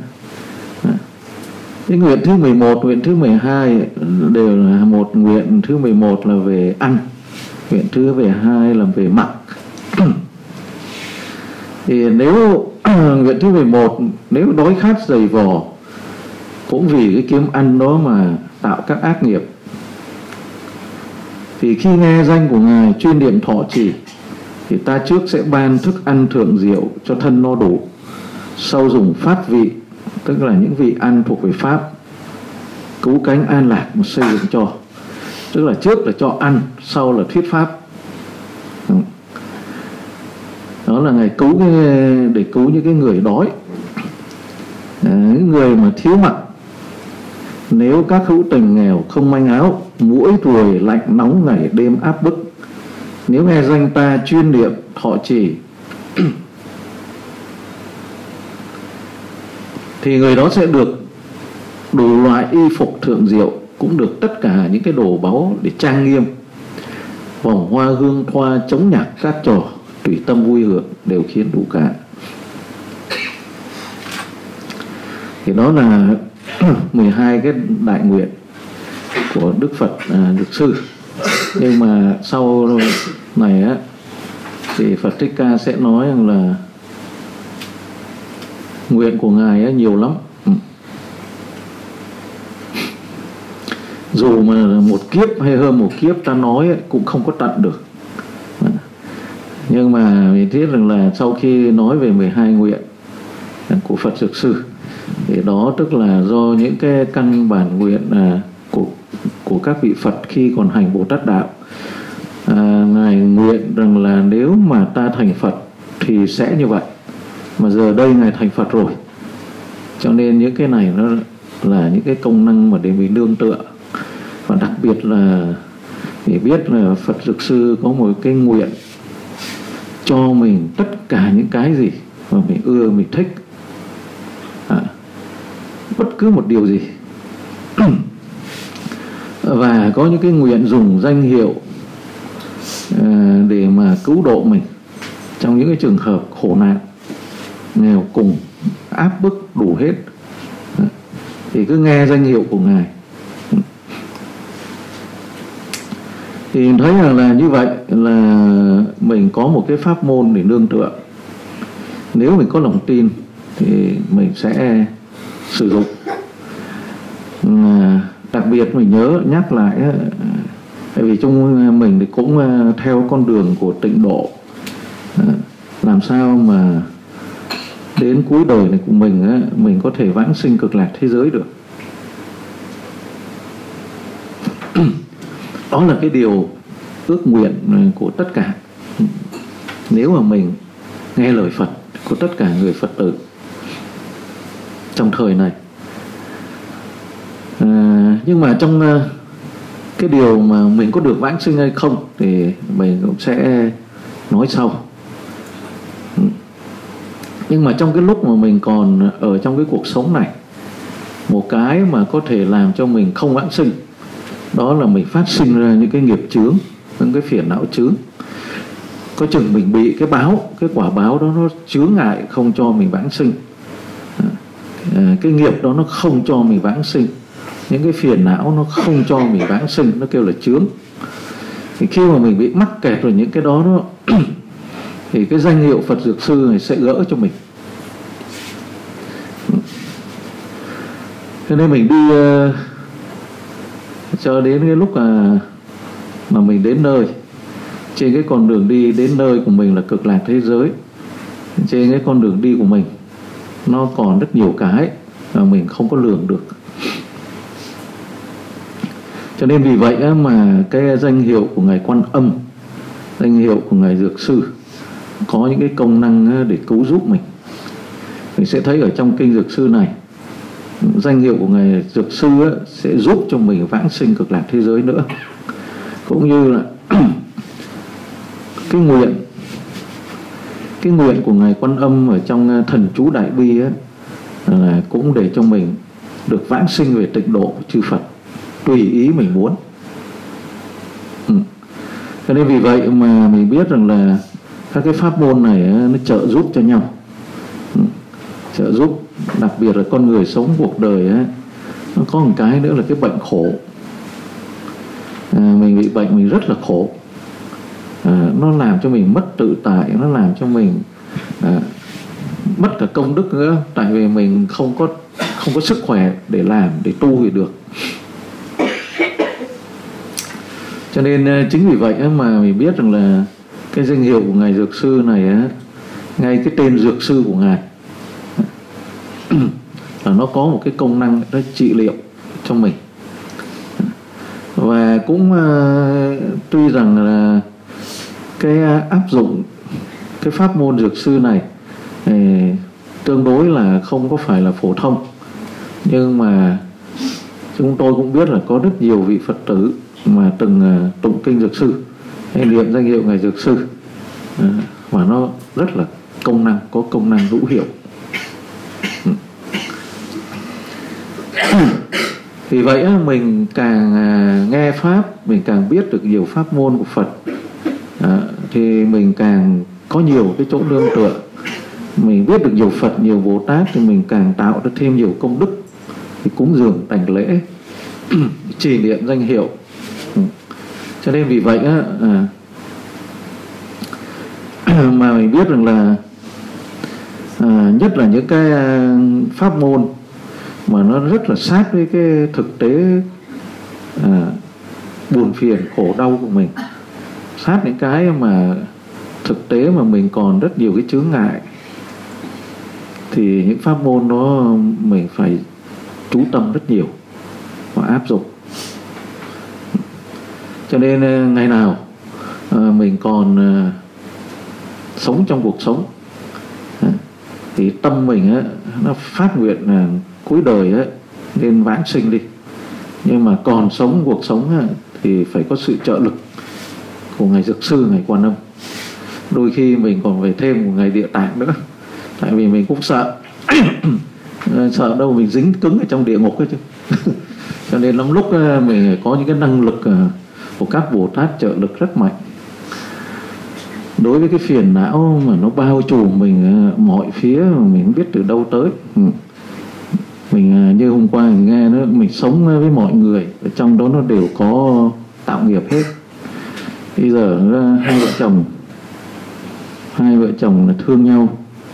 Cái nguyện thứ 11, nguyện thứ 12 đều là một. Nguyện thứ 11 là về ăn, nguyện thứ 12 là về mặc. Thì nếu nguyện thứ 11, nếu đói khát dày vò cũng vì cái kiếm ăn đó mà tạo các ác nghiệp, thì khi nghe danh của Ngài chuyên niệm thọ trì, thì ta trước sẽ ban thức ăn thượng diệu cho thân no đủ, sau dùng phát vị, tức là những vị ăn thuộc về pháp, cứu cánh an lạc mà xây dựng cho. Tức là trước là cho ăn, sau là thuyết pháp. Đó là Ngài cứu để cứu những cái người đói, những người mà thiếu mặc. Nếu các hữu tình nghèo không manh áo, muỗi ruồi lạnh nóng ngày đêm áp bức, nếu nghe danh ta chuyên niệm thọ trì, thì người đó sẽ được đủ loại y phục thượng diệu, cũng được tất cả những cái đồ báu để trang nghiêm, vòng hoa hương thoa, chống nhạc các trò, tùy tâm vui hưởng, đều khiến đủ cả. Thì đó là 12 cái đại nguyện của Đức Phật Dược Sư. Nhưng mà sau này á, thì Phật Thích Ca sẽ nói rằng là nguyện của Ngài á, nhiều lắm. Dù mà một kiếp hay hơn một kiếp ta nói ấy, cũng không có tận được. Nhưng mà mình biết rằng là sau khi nói về 12 nguyện của Phật Dược Sư, thì đó tức là do những cái căn bản nguyện của các vị Phật khi còn hành Bồ Tát Đạo. Ngài nguyện rằng là nếu mà ta thành Phật thì sẽ như vậy, mà giờ đây Ngài thành Phật rồi, cho nên những cái này nó là những cái công năng mà để mình nương tựa. Và đặc biệt là để biết là Phật Dược Sư có một cái nguyện cho mình tất cả những cái gì mà mình ưa, mình thích, bất cứ một điều gì. Và có những cái nguyện dùng danh hiệu để mà cứu độ mình trong những cái trường hợp khổ nạn, nghèo cùng, áp bức đủ hết, thì cứ nghe danh hiệu của Ngài. Thì thấy là như vậy là mình có một cái pháp môn để nương tựa. Nếu mình có lòng tin thì mình sẽ sử dụng. Đặc biệt mình nhớ nhắc lại, tại vì trong mình thì cũng theo con đường của tịnh độ, làm sao mà đến cuối đời này của mình mình có thể vãng sinh cực lạc thế giới được. Đó là cái điều ước nguyện của tất cả, nếu mà mình nghe lời Phật, của tất cả người Phật tử trong thời này. Nhưng mà trong cái điều mà mình có được vãng sinh hay không thì mình cũng sẽ nói sau. Nhưng mà trong cái lúc mà mình còn ở trong cái cuộc sống này, một cái mà có thể làm cho mình không vãng sinh, đó là mình phát sinh ra những cái nghiệp chướng, những cái phiền não chướng. có chừng mình bị cái báo, cái quả báo đó nó chướng ngại không cho mình vãng sinh. Cái nghiệp đó nó không cho mình vãng sinh, những cái phiền não nó không cho mình vãng sinh, nó kêu là chướng. Thì khi mà mình bị mắc kẹt vào những cái đó thì cái danh hiệu Phật Dược Sư này sẽ gỡ cho mình. Cho nên mình đi cho đến cái lúc mà mình đến nơi, trên cái con đường đi đến nơi của mình là Cực Lạc thế giới, trên cái con đường đi của mình nó còn rất nhiều cái mà mình không có lường được. Cho nên vì vậy mà cái danh hiệu của Ngài Quan Âm, danh hiệu của Ngài Dược Sư có những cái công năng để cứu giúp mình. Mình sẽ thấy ở trong kinh Dược Sư này, danh hiệu của Ngài Dược Sư sẽ giúp cho mình vãng sinh Cực Lạc thế giới nữa. Cũng như là cái nguyện của Ngài Quan Âm ở trong Thần Chú Đại Bi là cũng để cho mình được vãng sinh về tịnh độ của chư Phật tùy ý mình muốn. Cho nên vì vậy mà mình biết rằng là các cái pháp môn này nó trợ giúp cho nhau, trợ giúp. Đặc biệt là con người sống cuộc đời nó có một cái nữa là cái bệnh khổ. Mình bị bệnh mình rất là khổ, nó làm cho mình mất tự tại, nó làm cho mình mất cả công đức nữa, tại vì mình không có sức khỏe để làm, để tu thì được. Cho nên chính vì vậy mà mình biết rằng là cái danh hiệu của Ngài Dược Sư này, ngay cái tên Dược Sư của Ngài là nó có một cái công năng nó trị liệu cho mình. Và cũng tuy rằng là cái áp dụng cái pháp môn Dược Sư này tương đối là không có phải là phổ thông, nhưng mà chúng tôi cũng biết là có rất nhiều vị Phật tử mà từng tụng kinh Dược Sư hay niệm danh hiệu Ngài Dược Sư mà nó rất là công năng, có công năng hữu hiệu. Vì vậy mình càng nghe pháp, mình càng biết được nhiều pháp môn của Phật, thì mình càng có nhiều cái chỗ nương tựa. Mình biết được nhiều Phật, nhiều Bồ Tát thì mình càng tạo được thêm nhiều công đức, thì cúng dường đảnh lễ trì niệm danh hiệu. Cho nên vì vậy mà mình biết rằng là nhất là những cái pháp môn mà nó rất là sát với cái thực tế buồn phiền khổ đau của mình, sát những cái mà thực tế mà mình còn rất nhiều cái chướng ngại, thì những pháp môn đó mình phải chú tâm rất nhiều và áp dụng. Cho nên ngày nào mình còn sống trong cuộc sống thì tâm mình nó phát nguyện là cuối đời nên vãng sinh đi, nhưng mà còn sống cuộc sống thì phải có sự trợ lực của Ngài Dược Sư, Ngài Quan Âm. Đôi khi mình còn phải thêm một Ngài Địa Tạng nữa, tại vì mình cũng sợ sợ đâu mình dính cứng ở trong địa ngục ấy chứ. Cho nên lắm lúc mình có những cái năng lực của các Bồ Tát trợ lực rất mạnh. Đối với cái phiền não mà nó bao trùm mình mọi phía mà mình không biết từ đâu tới. Mình như hôm qua mình nghe nữa, mình sống với mọi người ở trong đó nó đều có tạo nghiệp hết. Bây giờ hai vợ chồng là thương nhau,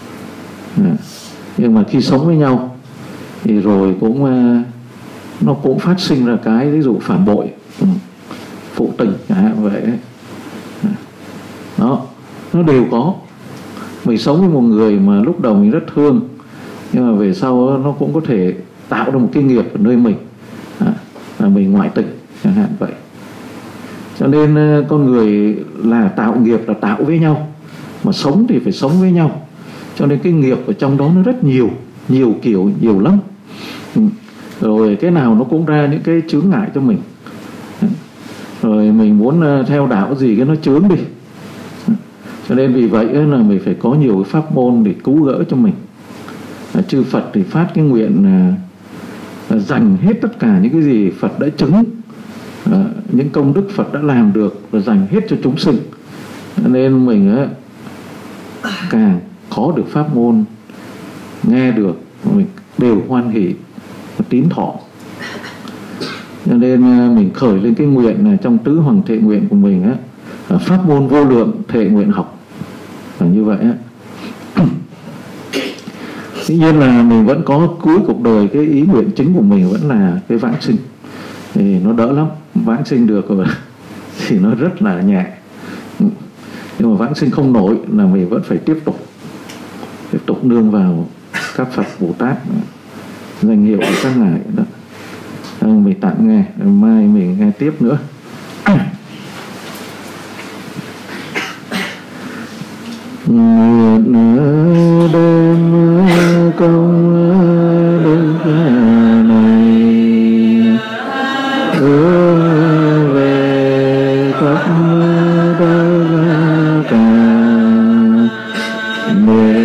nhưng mà khi sống với nhau thì rồi cũng nó cũng phát sinh ra cái ví dụ phản bội, phụ tình chẳng hạn vậy ấy. Đó, nó đều có. Mình sống với một người mà lúc đầu mình rất thương, nhưng mà về sau nó cũng có thể tạo ra một cái nghiệp ở nơi mình, là mình ngoại tình chẳng hạn vậy. Cho nên con người là tạo nghiệp là tạo với nhau, mà sống thì phải sống với nhau. Cho nên cái nghiệp ở trong đó nó rất nhiều kiểu, nhiều lắm. Rồi cái nào nó cũng ra những cái chướng ngại cho mình. Rồi mình muốn theo đạo gì cái nó chướng đi. Cho nên vì vậy là mình phải có nhiều cái pháp môn để cứu gỡ cho mình. Chư Phật thì phát cái nguyện dành hết tất cả những cái gì Phật đã chứng, những công đức Phật đã làm được, và dành hết cho chúng sinh, Nên mình á càng có được pháp môn, nghe được, mình đều hoan hỷ và tín thọ. Cho nên mình khởi lên cái nguyện là trong tứ hoàng thệ nguyện của mình á, pháp môn vô lượng thệ nguyện học, là như vậy á. Dĩ nhiên là mình vẫn có cuối cuộc đời cái ý nguyện chính của mình vẫn là cái vãng sinh, thì nó đỡ lắm. Vãng sinh được rồi thì nó rất là nhẹ, nhưng mà vãng sinh không nổi là mình vẫn phải tiếp tục nương vào các Phật Bồ Tát, danh hiệu của các ngài đó. Mình tạm nghe, mai mình nghe tiếp nữa. Nguyện đêm công đức này hướng về khắp tất cả